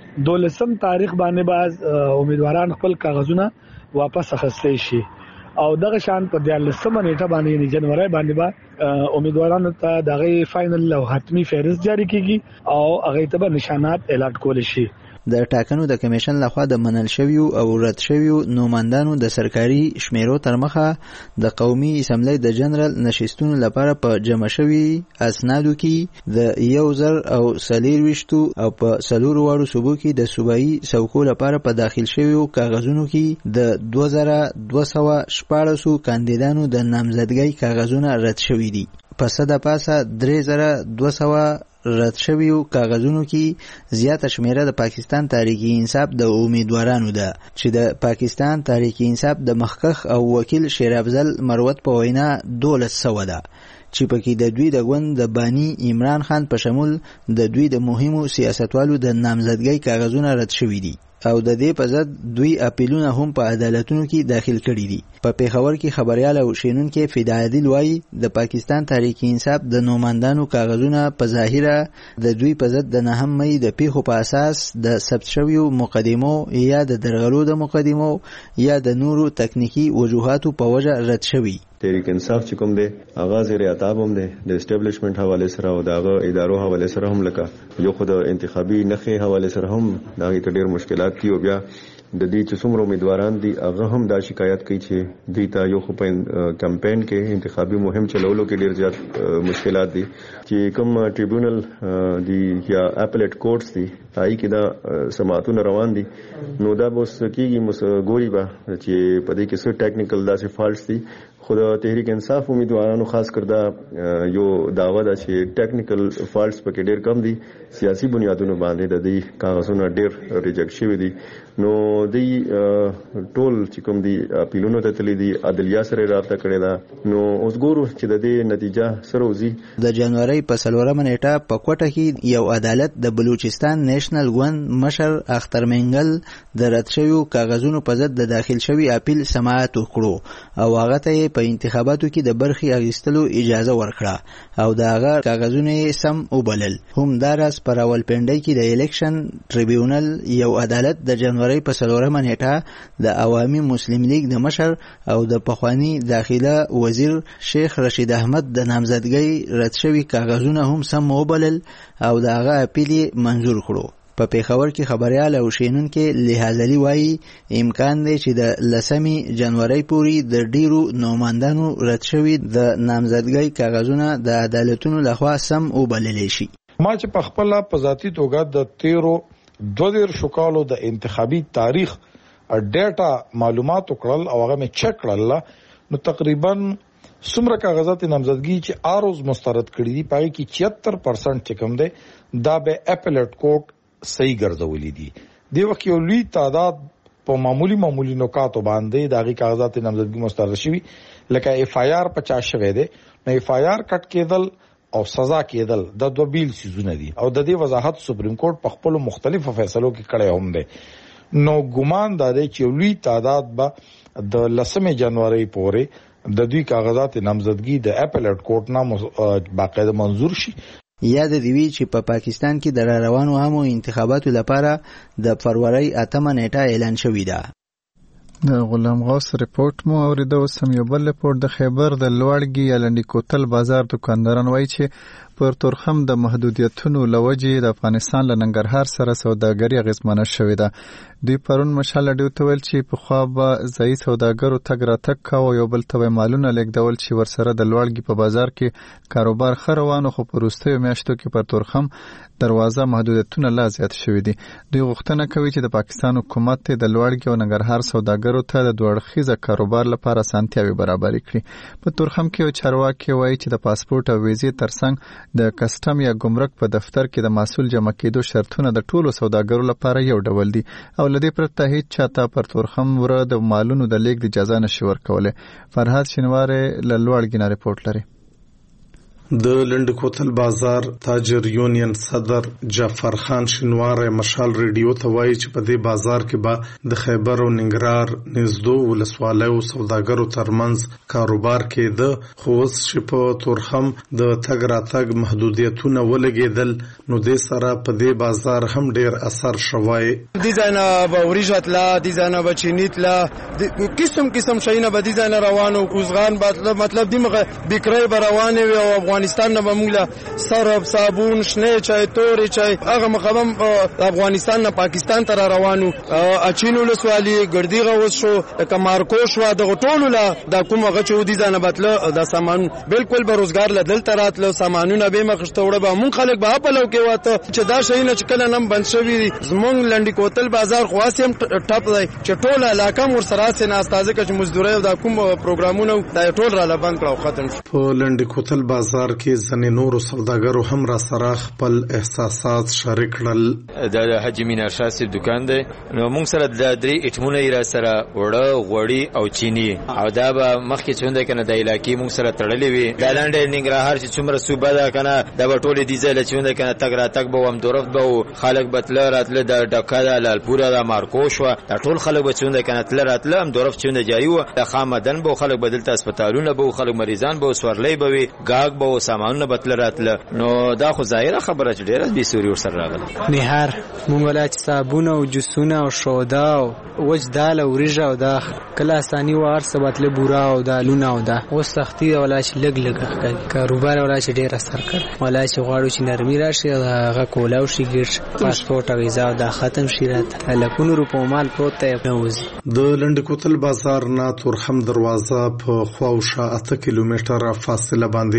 دولسم تاریخ باندې بعد امیدواران خپل کاغذونه واپس اخیستي شي او دغه شان په دیارلسمه نیټه باندې جنوري باندې با امیدوارانو ته دغه فائنل او حتمی فهرست جاری کیږي او هغه ته به نشانات اعلان کول شي. د ټاکنو د کمیشن لخوا د منل شویو او رد شویو نوماندانو د سرکاري شمیرو تر مخه د قومي اسمبلی د جنرال نشستونو لپاره په جمع شوی اسنادو کې د یو زر او سلیر وشتو او په سلور واړو صوبو کې د صوبایي څوکو لپاره په داخل شویو کاغذونو کې د دوه زره دوه سوه شپاړسو کاندیدانو د نامزدګۍ کاغذونه رد شوي دي. پس د پاسه درې زره دوه سوه رد شویو کاغذونو کې زیاته شمیره د پاکستان تحریک انصاف د امیدوارانو ده چې د پاکستان تحریک انصاف د مخکخ او وکیل شیر افضل مروت په وینا دولس سوه ده چې پکې د دوی د ګوند د بانی عمران خان په شمول د دوی د مهمو سیاستوالو د نامزدګۍ کاغذونه رد شوي دي او د دې په ضد دوی اپیلونه هم په عدالتونو کې داخل کړي دي. په پیښور کې خبريال او شینونکو فدا عادل وایي د پاکستان تحریک انصاف د نوماندانو کاغذونه په ظاهره د دوی په ضد د نهم مې د پیښو په اساس د ثبت شویو مقدمو یا د درغلو د مقدمو یا د نورو تکنیکی وجوهاتو په وجه رد شوي. تحریک انصاف چې کوم دی هغه زیر عتاب هم دی د اسټابلیشمنت حواله سره او دغه ادارو حواله سره هم لکه یو خود انتخابي نخې حواله سره هم دغه ډېر مشکلات دي او بیا د دې چې څومره امیدواران دي هغه هم دا شکایت کوي چې دوی ته یو خو په کمپاین کې انتخابي مهم چلولو کې ډېر زیات مشکلات دي چې کوم ټریبونل دی یا اپلیټ کورټس دي پای کې دا سماعتونه روان دي نو دا بوس کېږي مس ګوري با چې په دې کې څه ټیکنیکل داسې فالټس دي. خو د تحریک انصاف امیدوارانو خاص کړه یو داوا ده چې ټیکنیکل فالټس پکې ډېر کم دي، سیاسي بنیادونو باندې د دې کاغذونه ډېر ریجیکټ شوي دي. نو دی ټول چې کوم دی اپیلونو ته تللی دي عدلیه سره رابطه کړې ده نو اوس ګورو چې د دې نتیجه سره وځي. د جنوري په څلورمه نیټه په کوټه کې یو عدالت د بلوچستان نېشنل ګوند مشر اختر منګل د رد شویو کاغذونو په ضد د داخل شوی اپیل سماعت وکړو او هغه ته په انتخاباتو کې د برخي اخیستلو اجازه ورکړه او د هغه کاغذونه سم وبلل. هم داراس پر راولپنډي کې د الیکشن ټریبیونل یو عدالت د جنوري په څلورمه نیټه د عوامي مسلم لیگ د مشر او د پخوانی داخله وزیر شیخ رشید احمد د نامزدګۍ رد شوی کاغذونه هم سم وبلل او د هغه اپیل منظور کړو. په پیښور کې خبريال او شینونکو لحاظ علي وایي امکان دی چې د لسمي جنوري پورې د ډیرو نوماندانو رد شوی د نامزدګۍ کاغذونه د عدالتونو لخوا سم وبلل شي. ما چې په خپل په ذاتی توګه د تیرو دوه دیر شکالو د انتخابي تاریخ ډیټا معلومات وکړل او هغه مې چک کړل نو تقریبا څومره کاغذات نامزدګي چې اروز مسترد کړي دي پای کې چوهتر پرسنټ چې کوم دی دا به اپیلیټ کورټ صحیح ګرځولې دي. دی وخت یو لوی تعداد په معمولی معمولی نکاتو باندې داغي کاغذات نامزدګي مسترد شوي لکه اف آی آر پچاس شوی دی نو اف آی آر کټ کېدل او سزا کېدل د دوه بیل سيزونه دي او د دې وضاحت سپریم کورټ په خپل مختلفو فیصلو کې کړی هم دی. نو ګمان دا دی چې لوی تعداد به د لسمه جنوري پورې د دوی کاغذات نامزدګي د اپیلیټ کورټ نه باقاعده منظور شي. یاد دی وی چې په پا پاکستان کې د روانو عامو انتخاباتو لپاره د فروری اتمه نیټه اعلان شوې ده. د غلام غوث رپورت مو اوریدو. سم یو بل رپورت د خیبر د لوړګي یا لنډي کوتل بازار دکانداران وایي چې پر تورخم د محدودیتونو لوجې د افغانستان له ننګرهار سره سوداګري اغیزمنه شوې ده. دوی پرون مشال ډیو ته ویل چې په خوا به ځای سوداګرو تګ راتګ کاوه یو بل ته مالونه لیږدول چې ورسره د لوړګي په بازار کې کاروبار ښه روانو خو په وروستیو میاشتو کې پر تورخم دروازه محدودیتونه لا زیات شوي دي. دوی غوښتنه کوي چې د پاکستان حکومت د لوړګي او ننګرهار سوداګرو ته د دوه اړخیزه کاروبار لپاره اسانتیاوې برابرې کړي. په تورخم کې یو چارواکي وایي چې د پاسپورت او ویزې ترڅنګ د کسټم یا ګمرک په دفتر کې د محصول جمع کېدو شرطونه د ټولو سوداګرو لپاره یو ډول دي او لدې پرته هیڅ چاته پر تورخم وره د مالونو د لیږد اجازه نشي ورکولی. فرهاد شینواری له لوړګي نه رپورټ لري. د لنډ کوتل بازار تاجر یونین صدر جعفر خان شینواری مشال ریډیو ته وایي چې په دې بازار کې به د خیبر او ننګرهار نږدو ولسوالیو سوداګرو ترمنځ کاروبار کېده خو اوس چې په تورخم د تګ راتګ محدودیتونه ولګېدل نو دې سره په دې بازار هم ډېر اثر شوی. دې ځایونه به وریژه تله دې ځایونه به چیني تله قسم قسم شیونه به دې ځایونه روان او کوزغان مطلب دې بکرۍ به روانې وي او افغانستان نه بموله صرف صابون شنه چای توري چای هغه مخبم افغانستان نه پاکستان ته روانو اچینو لسوالی ګردی غوس شو کمارکوش وا د ټولو لا د کومه غچو دي ځنه بتله د سامان بالکل بروزګار لدل تراتله سامانونه به مخشته وړه به مون خلک به په لو کې واته چې دا شي نه چکل نم بند شوی زمون لنډي کوتل بازار خواسم ټاپ دی چې ټول علاقه مور سره سن استازه کې مزدوري د کوم پروګرامونه دا ټول را لبند کړو ختم شو. په لنډي کوتل بازار کې ځنې نورو سوداګرو هم را سره خپل احساسات شریک کړل. د حاجی مینار شاه صاحب دکان دی نو موږ سره د درې اټمونه را سره وړه غوړی او چینی او دا به مخکې څونده کنه د علاقې موږ سره تړلې وي د لاندې ننګرهار چې څومره صوبه ده کنه دا به ټولې دي ځله څونده کنه تګ را تګ به هم درفت به خلک بتله راتله د ډکا د لالپور د مارکوش و دا ټول خلک به څونده کنه تل راتله هم درفت څونده جاری و د خامدن به خلک بدلته هسپتالونه به خلک مریضان به سورلې به وي گاګ به سامان بتل راتله نو دا خو ظاهره خبره چې ډیره بي سوري ور سره راغله. نهار مونږ ولای چې صابون او جسونه او شودا او وجدال او ریجه او دا کله اساني وار سبتله بورا او دا لونه او دا او سختي ولای چې لګ لګ کوي کاروبار ولای چې ډیر اثر کوي ولای چې غواړو چې نرمي راشي هغه کولاو شي ګر پاسپورت او ویزا دا ختم شي راته لکونو روپو مال پروت ته نوځي. د لنډ کوتل بازار نه تورخم دروازه په خواوشا اته کیلومتره فاصله باندې پرته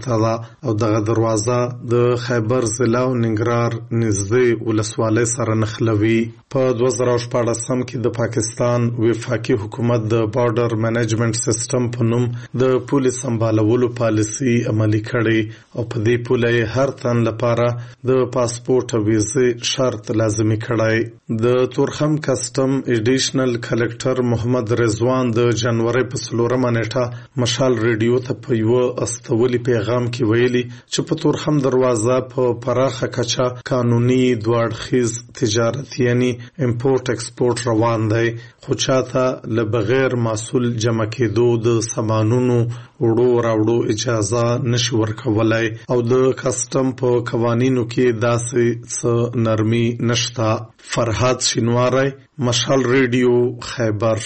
پراته ده او دغه دروازه د خیبر ضلع او ننګرهار نږدې ولسوالۍ سره نښلوي. په دوه زره شپاړسم کې د پاکستان وفاقي حکومت د بارډر مینجمنت سیستم په نوم د پولې سمبالولو پالیسي عملي کړي او په دې پوله هر تن لپاره د پاسپورت او ویزې شرط لازمي کړی. د تورخم کسټم ایډیشنل کلکټر محمد رضوان د جنوري په څلورمه نیټه مشال ریډیو ته په یو استولي پیغام کې ویلي چې په تورخم دروازه په پراخه کچه قانوني دوړخیز تجارت یعنی امپورټ ایکسپورټ روان دی، خو چاته له بغیر محصول جمع کېدو د سامانونو وړو راوړو اجازه نشي ورکولای او د کسټم په قوانینو کې داسې څه نرمي نشته. فرهاد شینواری، مشال ریډیو، خیبر.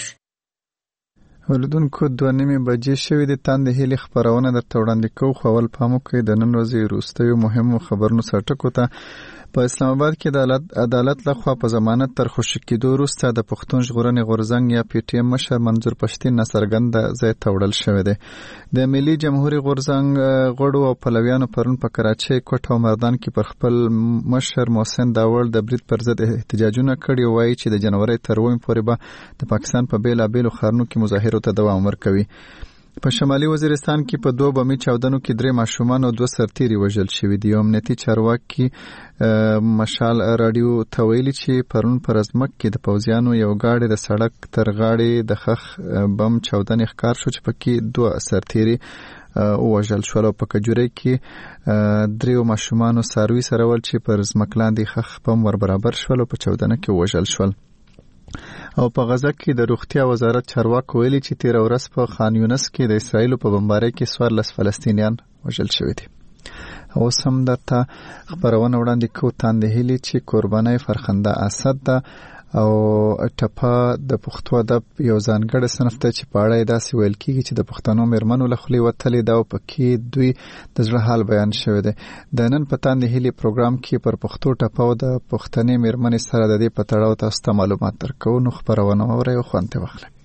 ولودونکو دوه نیمې بجې شوې دي. تاندې هیلې خپرونه درته وړاندې کوو، خو اول پام وکړئ د نن ورځې وروستیو مهمو خبرونو څرټکو ته. په اسلام آباد کې د عدالت لخوا په ضمانت تر خوشي کېدو وروسته د پښتون ژغورنې غورځنګ یا پی ټي ایم مشر منظور پښتین ناڅرګنده ځای ته وړل شوی دی. د ملي جمهوري غورځنګ غړو او پلویانو پرون په کراچۍ، کوټه او مردان کې پر خپل مشر محسن داوړ د برید پر ضد احتجاجونه کړي او وایي چې د جنوري تر اوومې پورې به د پاکستان په بیلابیلو ښارونو کې مظاهرو ته دوام ورکوي. په شمالي وزیرستان کې په دوه بمي چاودنو کې درې ماشومان او دوه سرتیري وژل شوي دي. یو امنیتي چارواکي مشال راډیو ته ویلي چې پرون پر ازمک کې د پوځیانو یو ګاډی د سړک تر غاړې د خخ بم چاودنې ښکار شو چې پکې دوه سرتیري وژل شول او په کجوري کې دریو ماشومانو څاروي سره ول چې پر ځمکلاندې خخ بم ور برابر شول او په چاودنه کې وژل شول. او په غزه کې د روغتیا وزارت چارواکو ویلي چې تیر ورځ په خان یونس کې د اسرایل په بمبارۍ کې څوارلس فلسطینیان وژل شوي دي. اوس هم درته خبرونه وړاندې کوو. تاندې هیلې چې قربانۍ فرخنده اسد ده او ټپه د پښتو ادب یو ځانګړی صنف دی چې په اړه یې داسې ویل کېږي چې د پښتنو مېرمنو له خولې وتلې ده او پکې دوی د زړه حال بیان شوی دی. د نن په تاندې هیلې پروګرام کې پر پښتو ټپه او د پښتنې مېرمنې سره د دې په تړاو تاسو ته معلومات درکوو. نو خپرونه واورئ او خوند ترې واخلئ.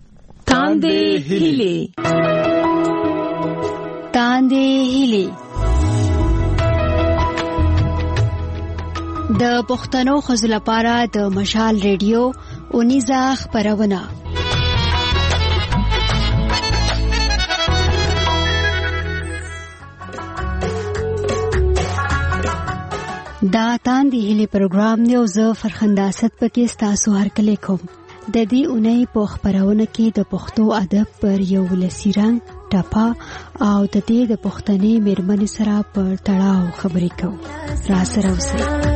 تاندې هیلې تاندې هیلې د پښتنو ښځو لپاره د مشال ریډیو اونیزه خپرونه. دا تاندې هیلې پروګرام دی او زه فرخنده اسد پکې ستاسو هرکلی کوم. د دې اونۍ په خپرونه کې د پښتو ادب پر یو ولسي رنګ ټپه او د دې د پښتنې مېرمنې سره پر تړاو خبرې کوو. را سره اوسئ.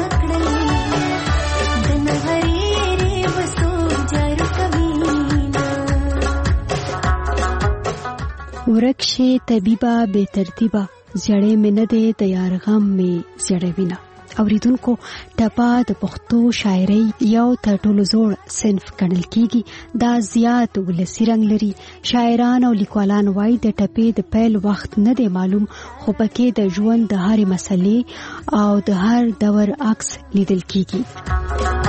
ورکشي طبيبه بے ترتیبه زړې مې نه دی د یار غم مې زړوینه. اوریدونکو ټپه د پښتو شاعرۍ یو تر ټولو زوړ صنف ګڼل کیږي. دا زیات ولسي رنګ لري. شاعران او لیکوالان وایي د ټپې د پیل وخت نه دی معلوم، خو پکې د ژوند د هرې مسلې او د هر دور عکس لیدل کیږي.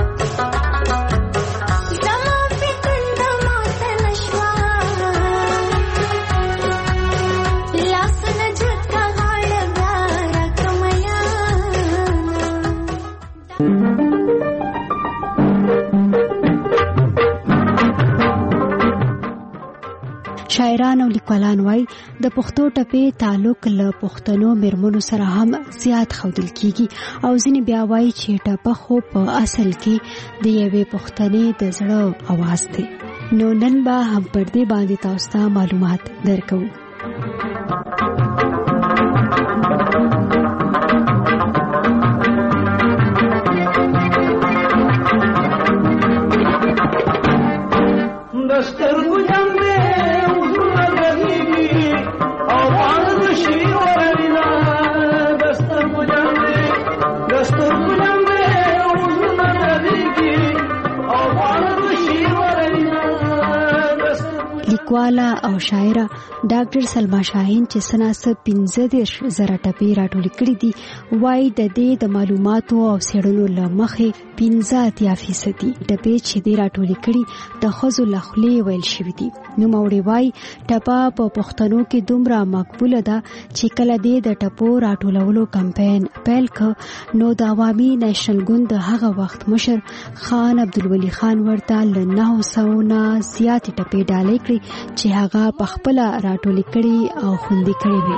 شاعران او لیکوالان وای د پښتو ټپې تعلق له پښتنو مېرمنو سره هم زیات ښودل کیږي او ځینې بیا وای چې ټپه خو په اصل کې د یوې پښتنې د زړه اواز دی. نو نن به هم پر دې باندې تاسو ته معلومات درکوو. لیکواله او شاعره ډاکټر سلما شاهین چې سناسب پنځه دېرش زره ټپې راټولې کړې دي وایي د دې د معلوماتو او څېړنو له مخې پنځه اتیا فیصدي ټپې چې دې راټولې کړي د ښځو له خولې ویل شوي دي. نوموړې وایي ټپه په پښتنو کې دومره مقبوله ده چې کله دې د ټپو راټولولو کمپاین پیل کړ نو د عوامي نیشنل ګوند د هغه وخت مشر خان عبدالولي خان ورته له نهو سوو نه زیاتې ټپې ډالۍ کړې چې هغه په خپله راټولې کړي او خوندي کړي وي.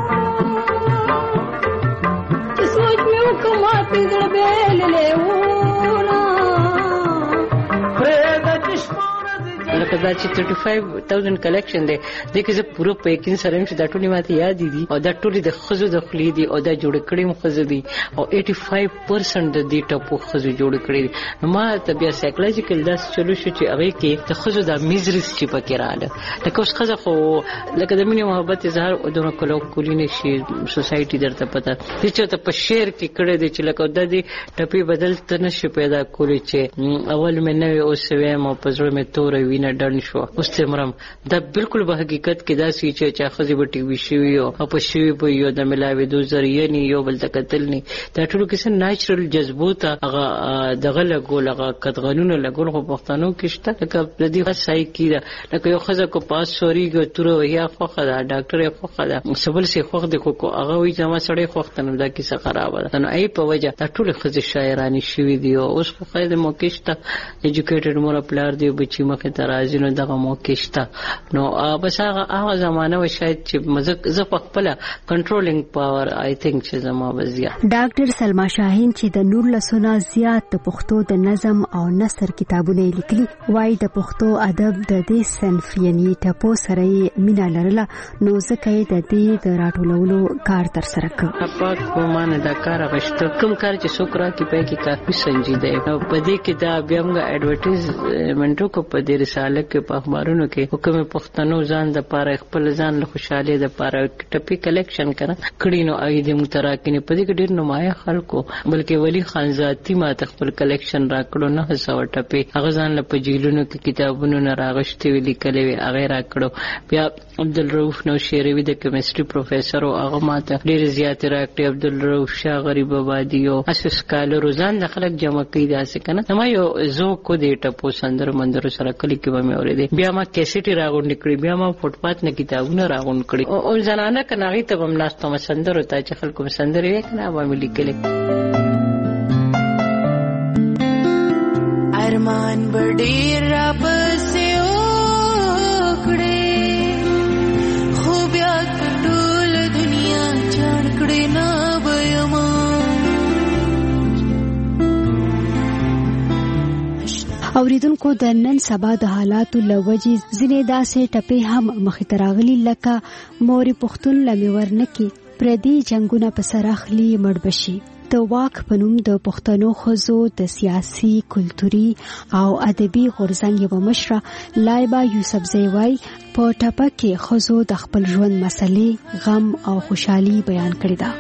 لکه دا چې thirty five thousand کلیکشن دی د کې زه پوره په یقین سره چې دا ټولې ماته یاد دي او دا ټولې د ښځو د خولې دي او دا جوړ کړي مو ښځې دي او eighty five percent د دې ټپو ښځو جوړ کړي دي. نو ما ته بیا سایکولوژیکل داس چلو شو چې هغه کې د ښځو د میزریز چې پکې رااله لکه اوس ښځه خو لکه د مینې محبت اظهار او د کلو کولینې شي سوسایټي درته پته چې ته په شعر کې کړه دي چې لکه د دې ټپې بدل ته نشي پیدا کولی چې اول مې نوې اوس ویم او په زړه مې تور وینه ډن شو اوس تمرم دا بالکل به حقیقت کې دا سي چې چا خزي به ټي وي شي او په شي به یو د ملاوي د ذریعہ نه یو بل تکتل نه دا ټول کیسه نېچرل جذبو ته هغه دغه لګول هغه کتغنونه لګول خو پښتنو کې شته لکه د دې خاصای کیده لکه یو خزه کو پاس سوري ګو تور یا خوخه دا ډاکټر یې خوخه دا سبل سي خوخ د کو هغه وي جما سړی خوخته نو دا کیسه خراب ده نو ای په وجه دا ټول خزه شاعرانی شوی دی او اوس خو خیر د موکشته ایجوکیټډ مور پلار دی بچی مخه ترازی نو دغه موکشته نو بس هغه هغه زمانه و شاید چې مزه ز په خپل کنټرولینګ پاور آی تھنک چې زما وزیا. ډاکټر سلما شاهین چې د نور لسونه زیات د پښتو د نظم او نثر کتابونه لیکلي وایي د پښتو ادب د دې صنف یعنی ټپو سره مینا لرله نو ځکه یې د دې د راټولولو کار تر سره کړ. پاک کومانه دا کار غشته کوم کار چې سوکرا کې پې کې کافي سنجیده او په دې کې دا بیا موږ اډورټایزمنټو کو په دې رساله کې په اخبارونو کې حکم پښتنو ځان د پاره خپل ځان له خوشاله د پاره ټپي کلیکشن کړه کړي نو اې د متراکینه په دې کې ډېر نمایه خلکو بلکې ولی خان ذاتی ما خپل کلیکشن راکړو نه هڅه ټپي هغه ځان له پجیلونو کې کتابونو نه راغشتي ویلي کړي هغه راکړو بیا عبدالرؤف نو شیروی د کیمستري پروفیسور او هغه ماته ډېر زیات راکړي عبدالرؤف شاه غریب آبادی او اساس کالو روزان د خلک جمع کوي داسې کنه نو یو زو کو دې ټپو سندر مندر سره کلی کې به مې اورېدې بیا ما کیسټي راغونډ کړې بیا ما فوټپات نه کتابونه راغونډ کړې او ځانانه کناغي ته هم ناستو مسندر او ته چې خلکو مسندر یې کنه به مې لیکلې ارمان بډیر را پسې وکړې خو بیا ټول دنیا چاړ کړې نه بېما اوریدونکو د نن سبا د حالاتو لوجې ځینې داسې ټپې هم مخې ته راغلي لکه موري پښتون لمور نکي پردي جنگونه په سر اخلي مړ بشي د واک په نوم د پښتنو ښځو د سیاسي کلتوري او ادبي غورځنګ یوه مشره لایبا یوسفزۍ وایي په ټپه کې ښځو د خپل ژوند مسلې غم او خوشحالي بیان کړې ده.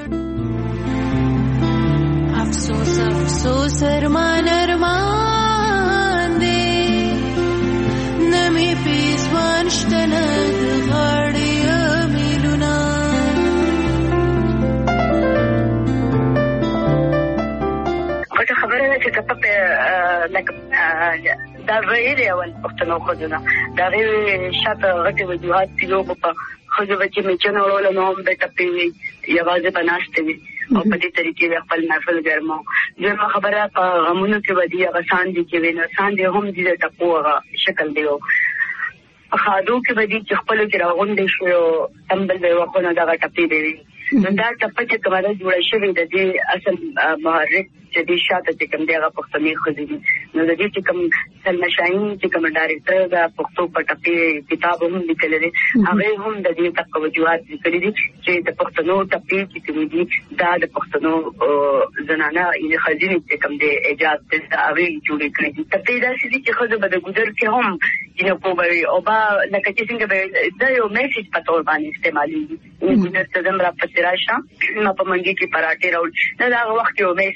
افسوس افسوس ارمان ارمان دی نمی پیزوان شتنه د غاړې امیلونه غټه خبره ده چې ټپه لکه دا ویلې اول پښتنو ښځونه د هغې شاته غټې وجوهات دي لوبو په ښځو به چې میچنه وړوله نو هم به ټپې وي یوازې به ناستې وي او په دې طریقې به خپل محفل ګرمو. دویمه خبره په غمونو کې به دي هغه ساندې چې وي نو ساندې هم دي د ټپو هغه شکل دی او په خادو کې به دي چې خپلو کې راغونډې شوې او تمبل به یې وخونه دغه ټپې به وي نو دا ټپه چې کومه ده جوړه شوې د دې اصل محرک چې دې شاته چې کوم دی هغه پښتنې ښځې دي نو د دې چې کوم سلما شاهین چې کوم ډایرکټر د پښتو په ټپې کتاب هم لیکلی دی هغې هم د دې دغه وجوهات لیکلي دي چې د پښتنو ټپې چې کومې دي دا د پښتنو زنانه یعنې ښځینې چې کوم دی ایجاد دی د هغې جوړې کړي دي ټپې داسې دي چې ښځو به د ګودر کې هم جینکو به وي او به لکه چې څنګه به دا یو میسیج په طور باندې استعمالېږي ګودر ته ځم راپسې راشه ما په منګي کې پراټې راوړ دا د هغه وخت یو میسیج و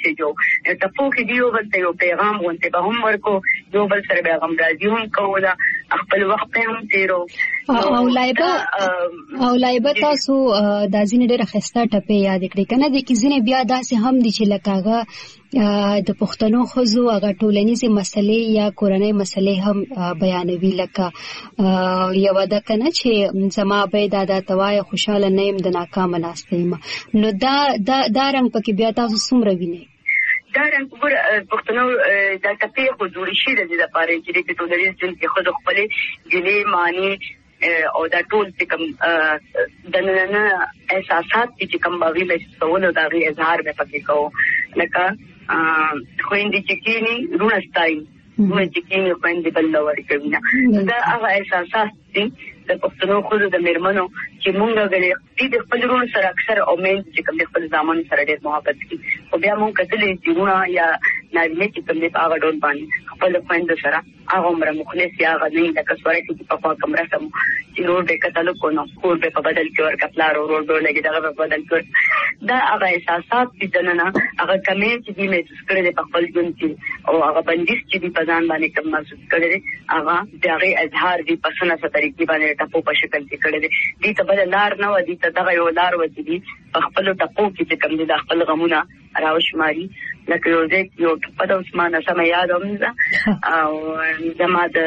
ټپو کې دیو بل ته یو پیغام غونته به هم ورکو یو بل سره به غم راځي هم کوله خپل وخت هم تیرو او لایبه او لایبه تاسو د ځینې ډېر خسته ټپې یاد کړئ کنه د کې ځینې بیا داسې هم دي چې لکهغه د پښتنو ښځو هغه ټولنیزې مسلې یا کورنۍ مسلې هم بیانوي لکه یوه ده کنه چې زما به دا دا توای خوشاله نه یم د ناکامه ناسته یم نو دا دا رنګ پکې بیا تاسو څومره وینئ دا رنګ ګور پښتنو دا ټپې خو جوړې شي د دې لپاره چې د ټولنیز ژوند کې خود خپل ګلې معنی او دا ټول چې کوم د نن احساسات چې کوم باغی له څولو دا غي اظهار به پکې کوو لکه خويندې چې کینی رونستای نو چې کینی خويندې بل لور کوي نه دا هغه احساسات دي د پښتنو خو د میرمنو چې مونږ غلې د خپل رون سره اکثر او مين چې کوم خپل ځامن سره ډېر محبت کوي او بیا مونږ کتلې چې رونه یا نارینه چې کوم په هغه ډول باندې خپل خويند سره هغه عمر مخلص یا غني د کسوره کې په خوا کمره سم چې روډ به کتلو کو نو کور به په بدل کې ورکا پلار او روډ لګي دا په بدل کې دا هغه احساسات چې دننه هغه کمې چې دې مې ذکر په خپل ژوند کې او هغه بندیش چې دې په ځان باندې کوم محسوس کړي هغه دغه اظهار دې په سنه طریقې باندې ټپو په شکل کې کړي دي ته بل لار نه ودی ته دغه یو لار ودی دي په خپل ټپو کې چې کوم دي د خپل غمونه راوشماري لکه یو ځای یو په د عثمان سم یاد هم او زما د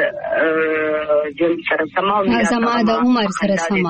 جون سره سما او زما د عمر سره سما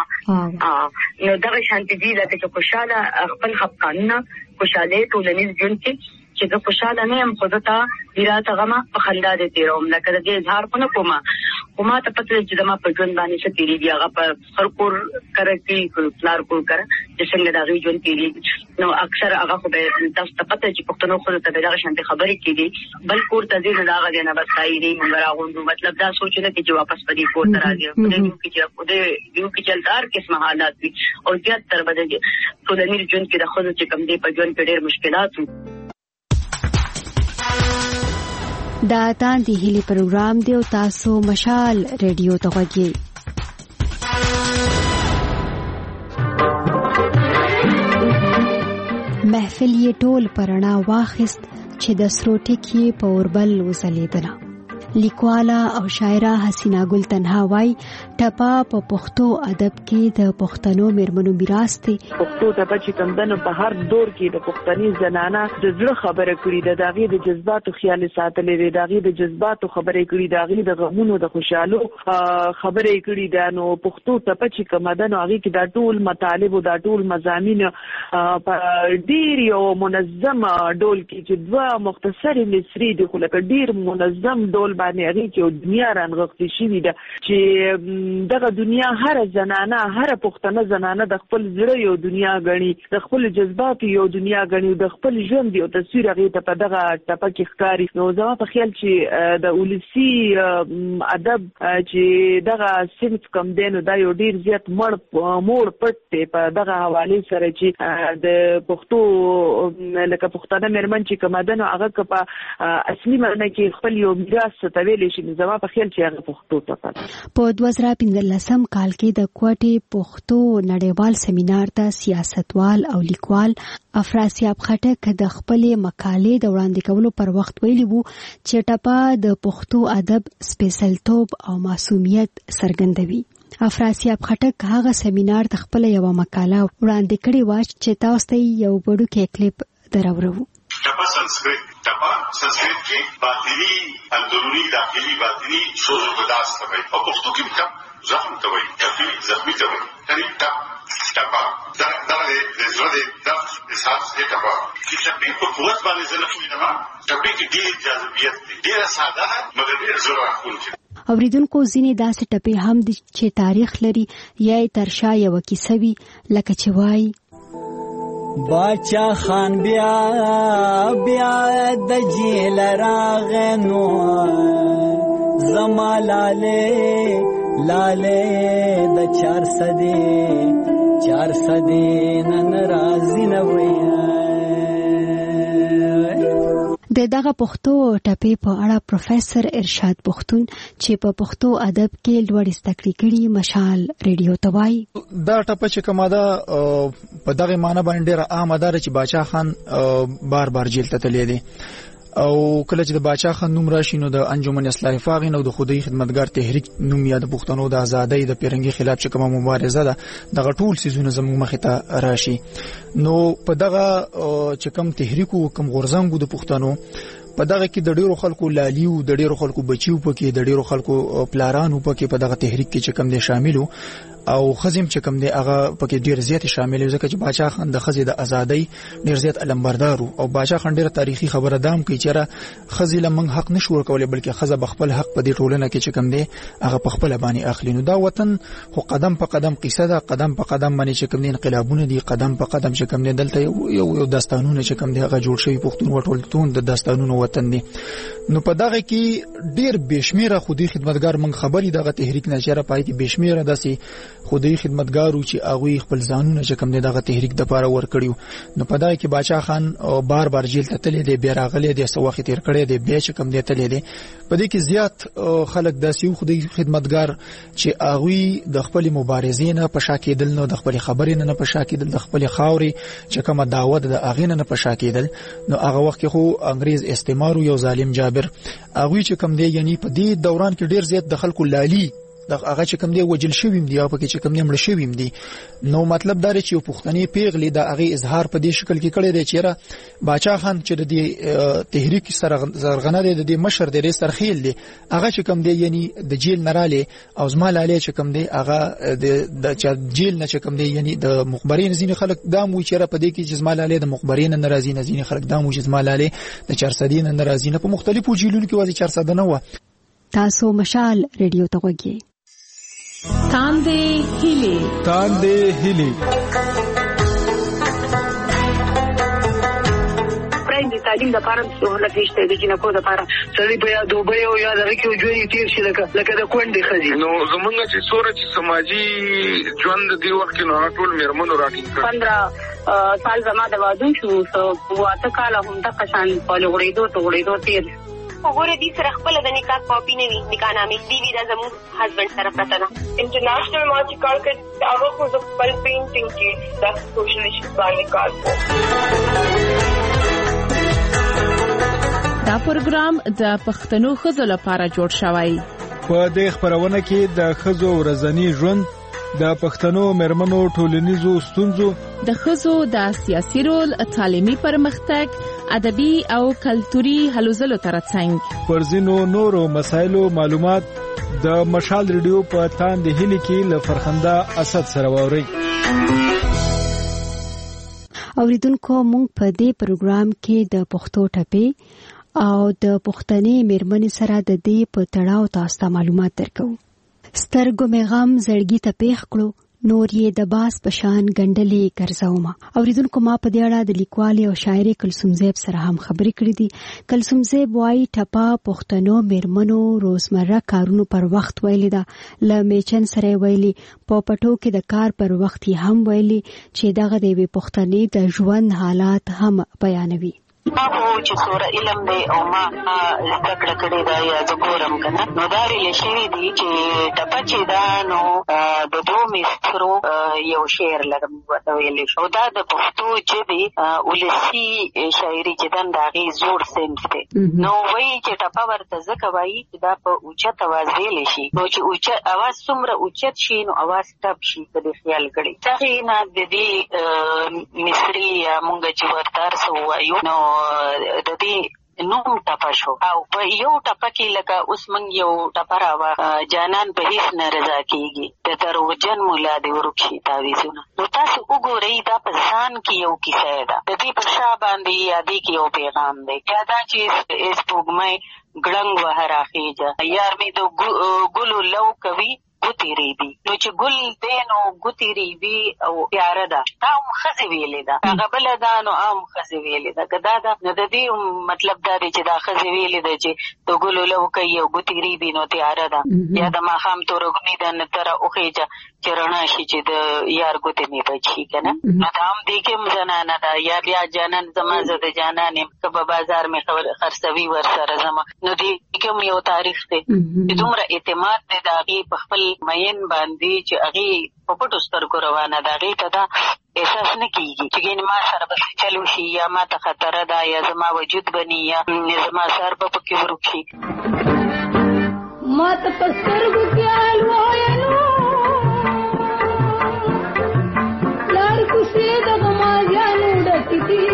نو دغه شانتي دي لکه خوشاله خپل خپقانونه خوشاله ټولنیز ژوند کې چې د خوشاله نه هم خود ته میراث غما په خندا دي تیروم لکه د اظهار کو نه کومه کومه ته پته چې زما په ژوند باندې څه تیریږي هغه په سرکور کرتی پلار کول کړ چې څنګه دا غي ژوند تیریږي نو اکثر هغه خو به تاسو ته پته چې پښتنو خو ته دغه شانتي خبرې کیږي بل کور ته ځي نه دا غي نه بس کای نه مونږ راغوندو مطلب دا سوچ نه چې واپس پدې کور ته راځي خو دې یو کې چې خو دې یو کې چلدار قسمه حالات دي او زیات تر بده ټولنیز ژوند کې د خود چې کم دي په ژوند کې ډېر مشکلات دي دا تاندې هلي پروګرام دی او تاسو مشال ریډیو ته غوږی محفل یې ټول پرانا واخست چې د سروټي کې په اوربل وزلیدله لیکواله او شاعره حسینا ګل تنها وای ټپا په پښتو ادب کې د پښتنو میرمنو میراث دی پښتو ټپا چې کمدنو په هر دور کې د پښتني زنانه د زړه خبره کړې ده داغي د جذباتو خیال ساتلې ده داغي د جذباتو خبره کړې داغي د غمونو د خوشالو خبره کړې ده نو پښتو ټپا چې کمدنو هغه کې دا ټول مطالب او دا ټول مضامین په ډیر یو منظم ډول کې چې دوا مختصر مصری دي خو لکه ډیر منظم ډول باندې هغه کې دنیا رانغښتې شي ده چې دغه دنیا هر زنانه هر پښتنه زنانه د خپل زړه یو دنیا غني د خپل جذبات یو دنیا غني د خپل ژوند یو تصویر هغه ته په دغه ټپه کې ښکاری نو زما په خیال چې د ولسی ادب چې دغه صنف کم دینو دا یو ډیر زیات مړ مور پټ په دغه حواله سره چې د پښتو لکه پښتنه مرمن چې کومدنو هغه په اصلي معنی کې خپل یو میراث ستویل شي زما په خیال چې هغه پښتو ته په دوه زره پنځلسم کال کې د کوټې پښتو نړیوال سیمینار ته سیاستوال او لیکوال افراسیاب خټک د خپل مقالې د وړاندې کولو پر وخت ویلي وو چې ټپه د پښتو ادب سپیڅلتوب او معصومیت څرګندوي افراسیاب خټک هغه سیمینار ته خپل یو مقاله وړاندې کړې و چې تاسو ته یو وړوکی کلیپ دراوړو ټپه سنسکرت ټپه سنسکرت کې باطنی اندرونی داخلي باطنی سوز بداست کوي په پښتو کې ټپ زخم کوي ټپي زخمي کوي یعنی ټپ ټپه دا دا د زړه د درد احساس دی ټپه چې ټپي په قوت باندې ځنه کوي نه ټپي کې ډېر جاذبیت دی ډېر ساده مګر ډېر زړه راښکونکی اوریدونکو ځینې داسې ټپې هم دي چې تاریخ لري یا ترشا یو کیسه وي لکه چې وایي باچا خان بیا بیا د جیل راغنو زما لاله لاله د چار سدې چار سدې نن راځي نه وای د د دغه پښتو ټپې په اړه پروفیسور ارشاد پښتون چې په پښتو ادب کې لوړ زده کړې کړي مشال ریډیو ته وایي دا ټپه چې کومه ده په دغه معنی باندې ډېره عامه ده چې باچا خان بار بار جیل ته تللی دی او کله چې د باچا خان نوم راشي نو د انجمن اصلاح فاغین او د خودي خدمتګار تحریک نوم یا د پښتنو د ازادۍ د پیرنګي خلاف چې کومه مبارزه ده دغه ټول سيزونه زموږ مخې ته راشي نو په دغه چې کوم تحریک او کوم غورځنګ د پښتنو په دغه کې د ډیرو خلکو لالیو د ډیرو خلکو بچیو پکې د ډیرو خلکو پلارانو پکې په دغه تحریک کې چې کوم دي شاملو او خزم چې کوم دی هغه پکې ډیر زیات شامل وي ځکه چې باچا خان د خزې د ازادۍ ډیر زیات علمبردار او باچا خان ډیر تاریخي خبره دام کوي چې خزې لمن حق نشو ورکولای بلکې خزه بخپل حق په دې ټولنه کې چې کوم دی هغه په خپل باندې اخلي نو دا وطن خو قدم په قدم قصه ده قدم په قدم باندې چې کوم دی انقلابونه دي قدم په قدم چې کوم دی دلته یو یو داستانونه چې کوم دی هغه جوړ شوی پښتون وټولتون د داستانونو وطن دی نو په دغه کې ډیر بشمیره خودي خدمتګار من خبري دغه تحریک نشره پای کې بشمیره داسي خودي خدمتګارو چې هغه خپل ځانونه چې کوم دغه تحریک د پاره ور کړیو نو په دغه کې باچا خان بار بار جیل ته تللی دی بیا راغلی دی سو وخت تیر کړی دی بیا چې کوم دی تللی دی په دې کې زیات خلک داسي خودي خدمتګار چې هغه د خپل مبارزې نه پښا کېدل نو د خپل خبرې نه پښا کېدل د خپل خاوري چې کومه دعوت د اغې نه پښا کېدل نو هغه وخت کې خو انګريز استعمار یو ظالم جابر هغه چې کوم دی یعنی په دې دوران کې ډیر زیات د خلکو لالی دغه هغه چې کوم دی وجل شویم دی او پکې چې کوم دی مړ شویم دی نو مطلب دا چې یو پښتني پیغلې د هغه اظهار په دې شکل کې کړی دی چې را باچا خان چې د تحریک سره زرغنه دی د مشر دی سرخیل دی هغه چې کوم دی یعنی د جیل نراله او زمالاله چې کوم دی هغه د جیل نه چې کوم دی یعنی د مخبرین زین خلک دا مو چې را په دې کې چې زمالاله د مخبرین ناراضي نه زین خلک دا مو چې زمالاله د چارصدی نه ناراضي نه په مختلفو جیلونو کې وځي چارصد نه و تاسو مشال ریډیو ته وګورئ تاندې هلي تاندې هلي د تعلیم د پاره سہولت نشته د جنکو د پاره سړي په یاد دوبه او یاد راکې ژوند تیر شي لکه لکه د کونډې خزي نو زمونږ چې سورج سماجی ژوند دی وخت نو ټول میرمنو راټینګ پندرہ سال زما د وادو شو واته کال هم د قشان په لوړېدو ته وړېدو تیر وګوره دې سره خپل د نکاح کاپی نه وي نکاح نامې دی وی دا زمو هسبند سره پته ده انټرنیشنل مارچ کار کې هغه خو د خپل پینټینګ کې د سوشل ایشوز باندې کار کوي دا پروګرام د پښتنو خزو لپاره جوړ شوی په دې خبرونه کې د خزو ورځنی ژوند د پښتنو مرمنو ټولنیزو ستونزو د خزو د سیاسي رول تعلیمي پرمختګ ادبي او کلتوري هلو ځلو ترڅنګ پر ځینو نورو مسایلو معلومات د مشال ریډیو په تاندې هلي کې له فرخنده اسد سره ووري اوریدونکو مونږ په دې پروګرام کې د پښتو ټپې او د پښتنې میرمنې سره د دې په تړاو تاسو ته معلومات درکو سترګو مې غم زړګي ته پیښ کړو نور یې د باس پشان ګندلې ګرځومه اوریدونکو ما په دې اړه د لیکوالې او شاعرې کلثوم زیب سره هم خبرې کړې دي کلثوم زیب وايي ټپه پښتنو میرمنو روزمره کارونو پر وخت ویلي ده ل میچن سره ویلي په پټو کې د کار پر وخت هم ویلي چې دغه د پښتنې د ژوند حالات هم بیانوي هغه چې سوره علم دی او ما زده کړه کړې ده یا د ګورم کنه نو دا لري شي دي چې ټپه چې دا نو د دوه مسترو یو شعر لرم ویلې شو دا د پښتو چې دی ولسی شاعري چې دا دغه زوړ سنت دی نو وایي چې ټپه ورته ځکه وایي چې دا په اوچت आवाज ویل شي نو چې اوچت आवाज څومره اوچت شي نو आवाज ټپ شي په دې خیال کړي څنګه نه د دې مصری مونږ چې ورتار سو وایو نو د دې نوم ټپه شو او په یو ټپه کې لکه اوس موږ یو ټپه راوه جانان په هیڅ نه رضا کېږي د دروغجن مولا دې ورکشي تعویذونه نو تاسو وګورئ دا په ځان کې یو کیسه ده د دې په شا باندې یادې کې یو پیغام دی یا دا چې سپوږمۍ ګړنګ وهه راخېږه یار مې د ګلو لو کوي ګوتې ریبي. نو چې ګل دی نو ګوتې ریبي او تیاره ده، دا هم ښځې ویلې ده. هغه بله ده نو هم ښځې ویلې ده. که دا ده نو د دې مطلب دا دی چې دا ښځې ویلې ده چې د ګلو لو کوي او ګوتې ریبي نو تیاره ده. یا د ماښام تورګنې ده نه تره وخېجه چې رڼا شي چې د یار ګوتې مې بچ شي که نه. نو دا هم دې کې هم زنانه ده. یا بیا جانان زما زه د جانان یم که به بازار مې خرڅوي ورسره زما. نو دې کې هم یو تاریخ دی چې دومره اعتماد دی د هغې په خپل مین باندې چې هغې په پټو سترګو روانه ده. هغې ته دا احساس نه کېږي چې ګینې ما سره به څه چل وشي یا ما ته خطره ده یا زما وجود بني یا زما سر به پکې ورک شي. ما ته په سترګو کې الوایلو لار کوڅې د غمازیانو ډکې دي.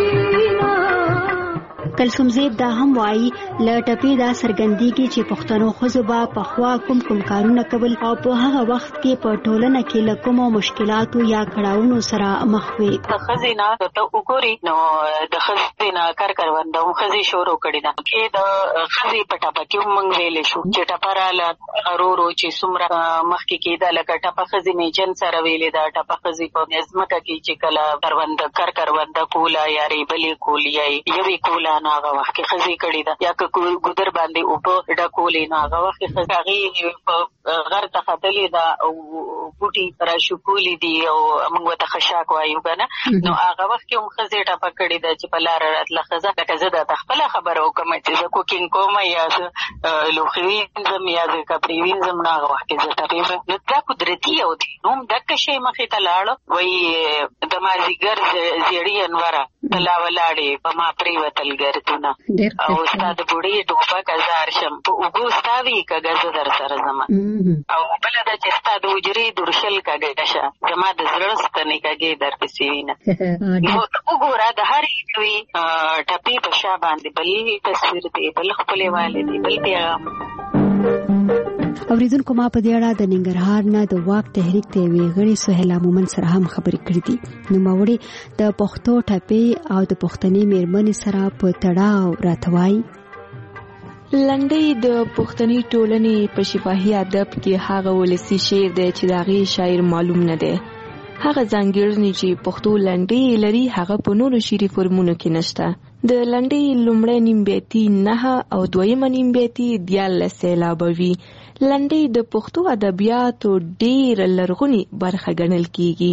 کلثوم زیب دا هم وایي له ټپې دا څرګندېږي چې پښتنو ښځو به پخوا کوم کوم کارونه کول او په هغه وخت کې په ټولنه کې له کومو مشکلاتو یا کړاوونو سره مخ وي. د ښځې نه ته وګورې نو د ښځې نه کار کرونده هم ښځې شروع کړې ده. کې د ښځې په ټپه کې هم موږ ویلی شو چې ټپه راله ورو ورو چې څومره مخکې کېده لکه ټپه ښځې میجن سره ویلې ده. ټپه ښځې په ځمکه کې چې کله کرونده کار کرونده کوله یا ریبلې کول یا یوې کوله نو هغه وخت کې ښځې کړې ده. یا که ګودر باندې اوبه ډکولې نو هغه وخت کې ښځې هغې په غر ته ختلې ده او بوټي راشکولي دي او موږ ورته خشاک وایو که نه. نو هغه وخت کې هم ښځې ټپه کړې ده چې په لاره راتله ښځه. لکه زه درته خپله خبره وکړم چې زه کوکینګ کوم یا زه لوښي وینځم یا زه کپړې وینځم نو هغه وخت کې زه ټپې نو دا قدرتي او دی. نو هم دقه شی مخې ته لاړه وایي د مازدیګر زیړي انوره ته لا ولاړې په ما پرېوتل ګردونه او ستا د بوډۍ ټوپه که زار شم په اوږو ستا وي کږه زه در سره ځمه. او بله ده چې ستا د حجرې درشل کږه شه زما د زړه ستنې کږې درپسې وینه. نو وګوره د هرې یوې ټپې په شا باندې بل تصویر دی، بل ښکلی والی دی، بل پیغام. اوریدونکو ما په دې اړه د ننګرهار نه د واک تحریک د یوې غړي سهیلا مومن سره هم خبرې کړې دي. نوموړې د پښتو ټپې او د پښتنې میرمنې سره په تړاو راته وایي لنډۍ د پښتني ټولنې په شفاهي ادب کې هغه ولسي شعر دی چې د هغې شاعر معلوم نه دی. هغه ځانګړنې چې پښتو لنډۍ لري هغه په نورو شعري فورمونو کې نشته. د لنډۍ لومړی نیم بیتي نهه او دویمه نیم بیتي دیارلس سېلابه وي. لنډۍ د پښتو ادبیاتو ډېره لرغونې برخه ګڼل کیږي.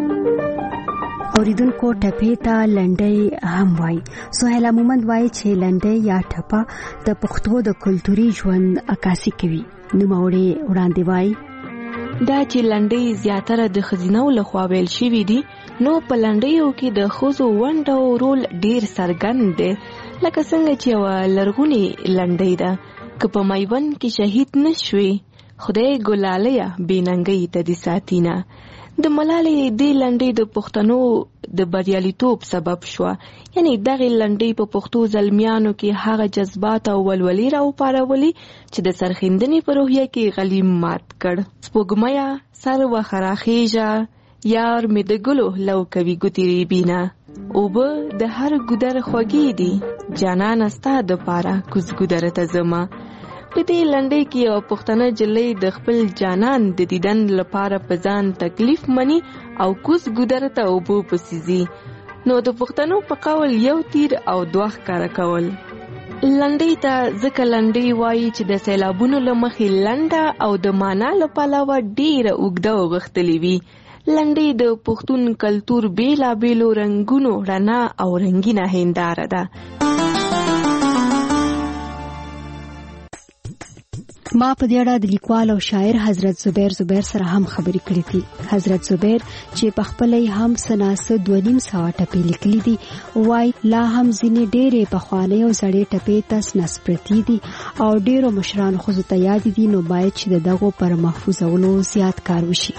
اوریدونکو ټپې ته لنډۍ هم وایي. سهیلا مومند وایي چې لنډۍ یا ټپه د پښتو د کلتوري ژوند عکاسي کوي. نوموړې وړاندې وایي دا چې لنډۍ زیاتره د ښځینه‌و لخوا ویل شوي دي نو په لنډیو کې د ښځو ونډه او رول ډېر څرګند دی. لکه څنګه چې یوه لرغونې لنډۍ ده که په میوند کې شهید نه شوې خدای ګلالیه بې ننګۍ ته دې ساتینه. د ملالۍ دې لنډۍ د پښتنو د بریالیتوب سبب شوه. یعنی دغه لنډۍ په پښتو زلمیانو کې هغه جذبات او ولولې راوپارولې چې د سرښندنې په روحیه کې غلیم مات کړ. سپوږمۍ سر وخراخیږه یار مې د ګلو لو کوي ګوتې ریبینه. اوبه د هر ګودر خوږې دي جانانه ستا دپاره کوز ګودره ته ځمه. په دې لنډۍ کې یو پښتنه نجلۍ د خپل جانان د دیدن لپاره په ځان تکلیف مني او کوز ګودره ته اوبو پسې ځي. نو د پښتنو په قول یو تیر او دوه ښکاره کول. لنډۍ ته ځکه لنډۍ وایي چې د سیلابونو له مخې لنډه او د معنا له پلوه ډېره اوږده او غښتلې وي. لنډۍ د پښتون کلتور بېلابېلو رنګونو رڼا او رنګینه هنداره ده. ما په دې اړه د لیکوال او شاعر حضرت زبیر زبیر سره هم خبرې کړې دي. حضرت زبیر چې په خپل هم سناسه دوه نیم سوه ټپې لیکلي دي وایي لا هم ځینې ډېرې پخوانۍ او زړې ټپې تس نس پرتې دي او ډېرو مشرانو ښځو ته یاد دي نو باید چې د دغو پر محفوظولو زیات کار وشي.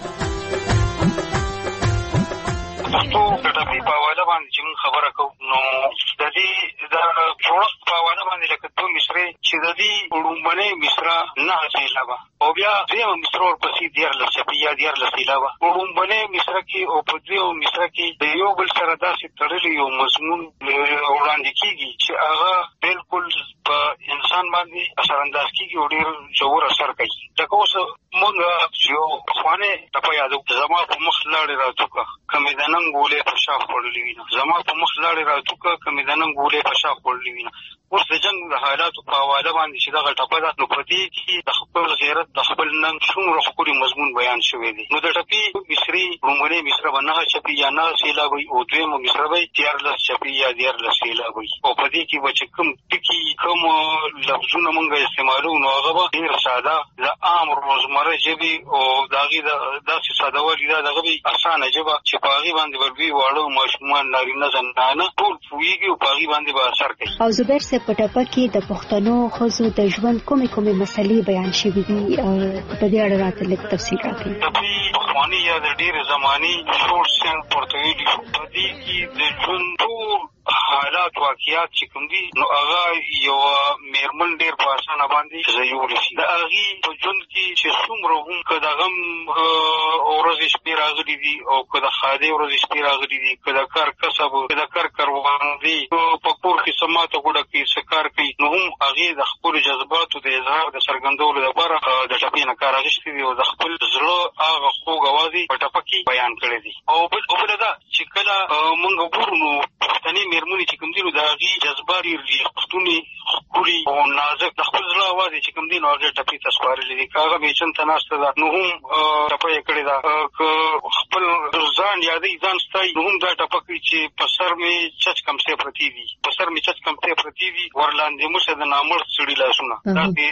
پښتو د ټپې په حواله باندې چې موږ خبره کوو نو د دې د جوړښت په حواله باندې لکه دوه مصرې چې د دې لومړنۍ مصره نهه سېلابه او بیا دویمه مصره ورپسې دیارلس چپې یا دیارلس سېلابه. په لومبنۍ مصره کې او په دویمه مصره کې د یو بل سره داسې تړلی یو مضمون وړاندې کېږي چې هغه بالکل په انسان باندې اثرانداز کېږي او ډېر ژور اثر کوي. لکه اوس مونږ یو پخوانی ټپه یادوو، زما په مخ لاړې راتوکه که مې د ننګ ګولۍ په شا خوړلې وینه، زما په مخ لاړې راتوکه که مې د ننګ ګولۍ په شا خوړلې وینه. اوس د جنګ د حالاتو په حواله باندې چې دغه ټپه ده، نو په دې کې د خپل غیرت د خپل ننګ څومره ښکلي مضمون بیان شوی دی. نو د ټپې مصري لومړنۍ مصره به نهه چپې یا نهه سېلابه وي او دویمه مصره به دیارلس چپې یا دیارلس سېلابه وي. او په دې کې به چې کوم ټکي کوم لفظونه مونږ استعمالوو نو هغه به ډېر ساده د عام روزمره ژبې او د هغې داسې سادهوالي دا دغه به اسانه ژبه چې په هغې باندې به لوی واړه ماشومان نارینه زنانه ټول پوهېږي او په هغې باندې به اثر کوي. او زبیر صاحب په ټپه کې د پښتنو ښځو د ژوند کومې کومې مسلې بیان شوي دي او په دې اړه راته لږ تفصیل راکړئ. ټپې پخواني یا د ډېرې زمانې سوړ سیند ورته ویلي شو. په دې کې د ژوند ټول حالات واقعیات چې کوم دي نو هغه یوه مېرمن ډېر په اسانه باندې ځایولی شي. د هغې په ژوند کې چې څومره هم که د غم ورځې شپې راغلي دي او که د ښادۍ ورځې شپې راغلي دي، که د کار کسب که د کار کروندې په کور کې څه ماته ګوډه کوي څه کار کوي، نو هم هغې د خپلو جذباتو د اظهار د څرګندولو لپاره د ټپې نه کار اخیستی دي او د خپل زړه هغه خوږ اواز یې په ټپه کې بیان کړی دی. او بله دا چې کله مونږ ګورو نو پښتنې مېرمنې چې کوم دي نو د هغې جذبات ډېر ریښتونې ښکلي او نازک د خپل زړه اواز یې چې کوم دي نو هغې ټپې ته سپارلې دي. که هغه میچن ته ناسته ده نو هم ټپه یې کړې ده، که خپل ځان یادوي ځان ستایي نو هم دا ټپه کوي چې په سر مې چچ کمڅې پرتې دي، په سر مې چچ کمڅې پرتې دي، ورلاندې مشه د نامړ څړي لاسونه. داسې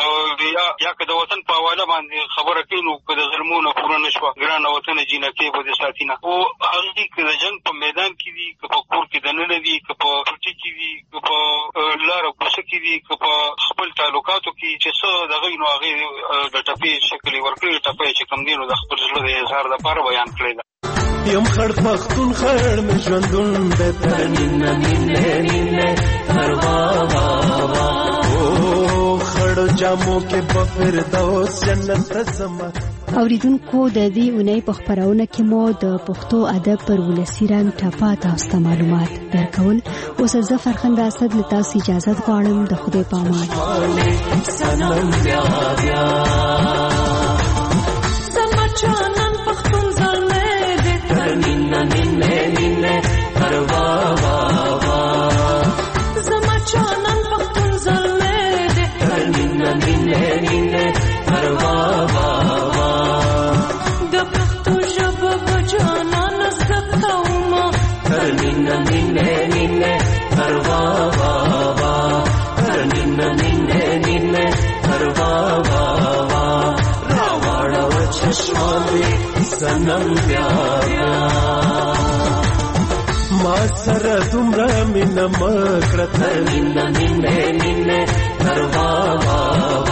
یا که د وطن په حواله باندې خبره کوي نو که د ظلمو نه پوره نه شوه ګرانه وطنه جینکۍ به دې ساتي نه. خو هغې که د جنګ په میدان کې دي، که په کور کې دننه دي، که په ټوټي کې دي، که په لاره کوڅه کې دي، که په خپل تعلقاتو کې چې څه دغه نو هغې د ټپې شکل یې ورکړی. ټپه یې چې کوم دی نو د خپل زړه د اظهار دپاره بیان کړې ده. یم خړ پښتون خړ مې ژوندون د تر مینه مینه مینه تر بابا او خړ جامو کې په فردوس جنت سما. اوریدونکو د دې اونۍ په خپرونه کې مو د پښتو ادب پر ولسي رنګ ټپه تاسو ته معلومات درکول. اوس زه فرخنده اسد له تاسو اجازه غواړم. د خدای په امان. سمچانن پښتون زلمه دې تر مینه مینه مینه تر بابا سمچانن پښتون زلمه دې تر مینه مینه مینه تر بابا د پښتو ژبه بجانان زکوما تر مینه مینه مینه تر بابا تر مینه مینه مینه تر بابا چشماندی سنم بیا ما سره دومره مینه مکړه تر مینه مینه مینه تر بابا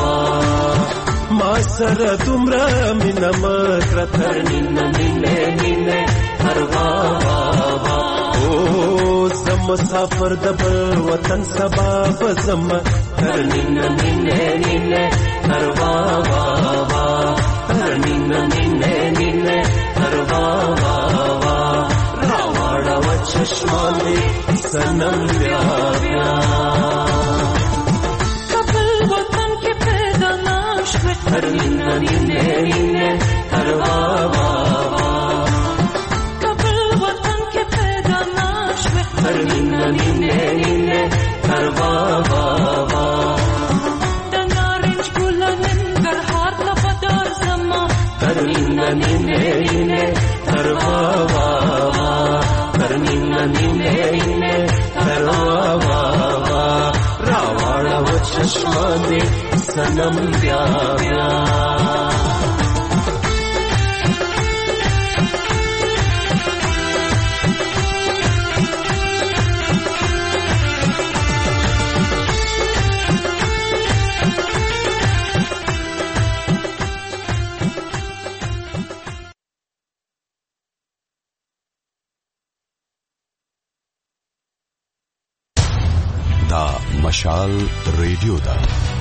ما سره دومره مینه مکړه تر مینه مینه مینه تر بابا او زم مسافر د بل وطن سبا بزم تر مینه مینه مینه تر بابا تر مینه مینه مینه تر بابا راوړه و چشماندې سنم بیا بیا خپل وطن کې پیدا نشوه تر مینه مینه مینه تر بابا خپل وطن کې پیدا نشوه تر مینه مینه مینه تر بابا تر مینه مینه مینه تر بابا تر مینه مینه مینه تر بابا راوړه و چشماندې سنم بیا بیا مشال ریډیو ده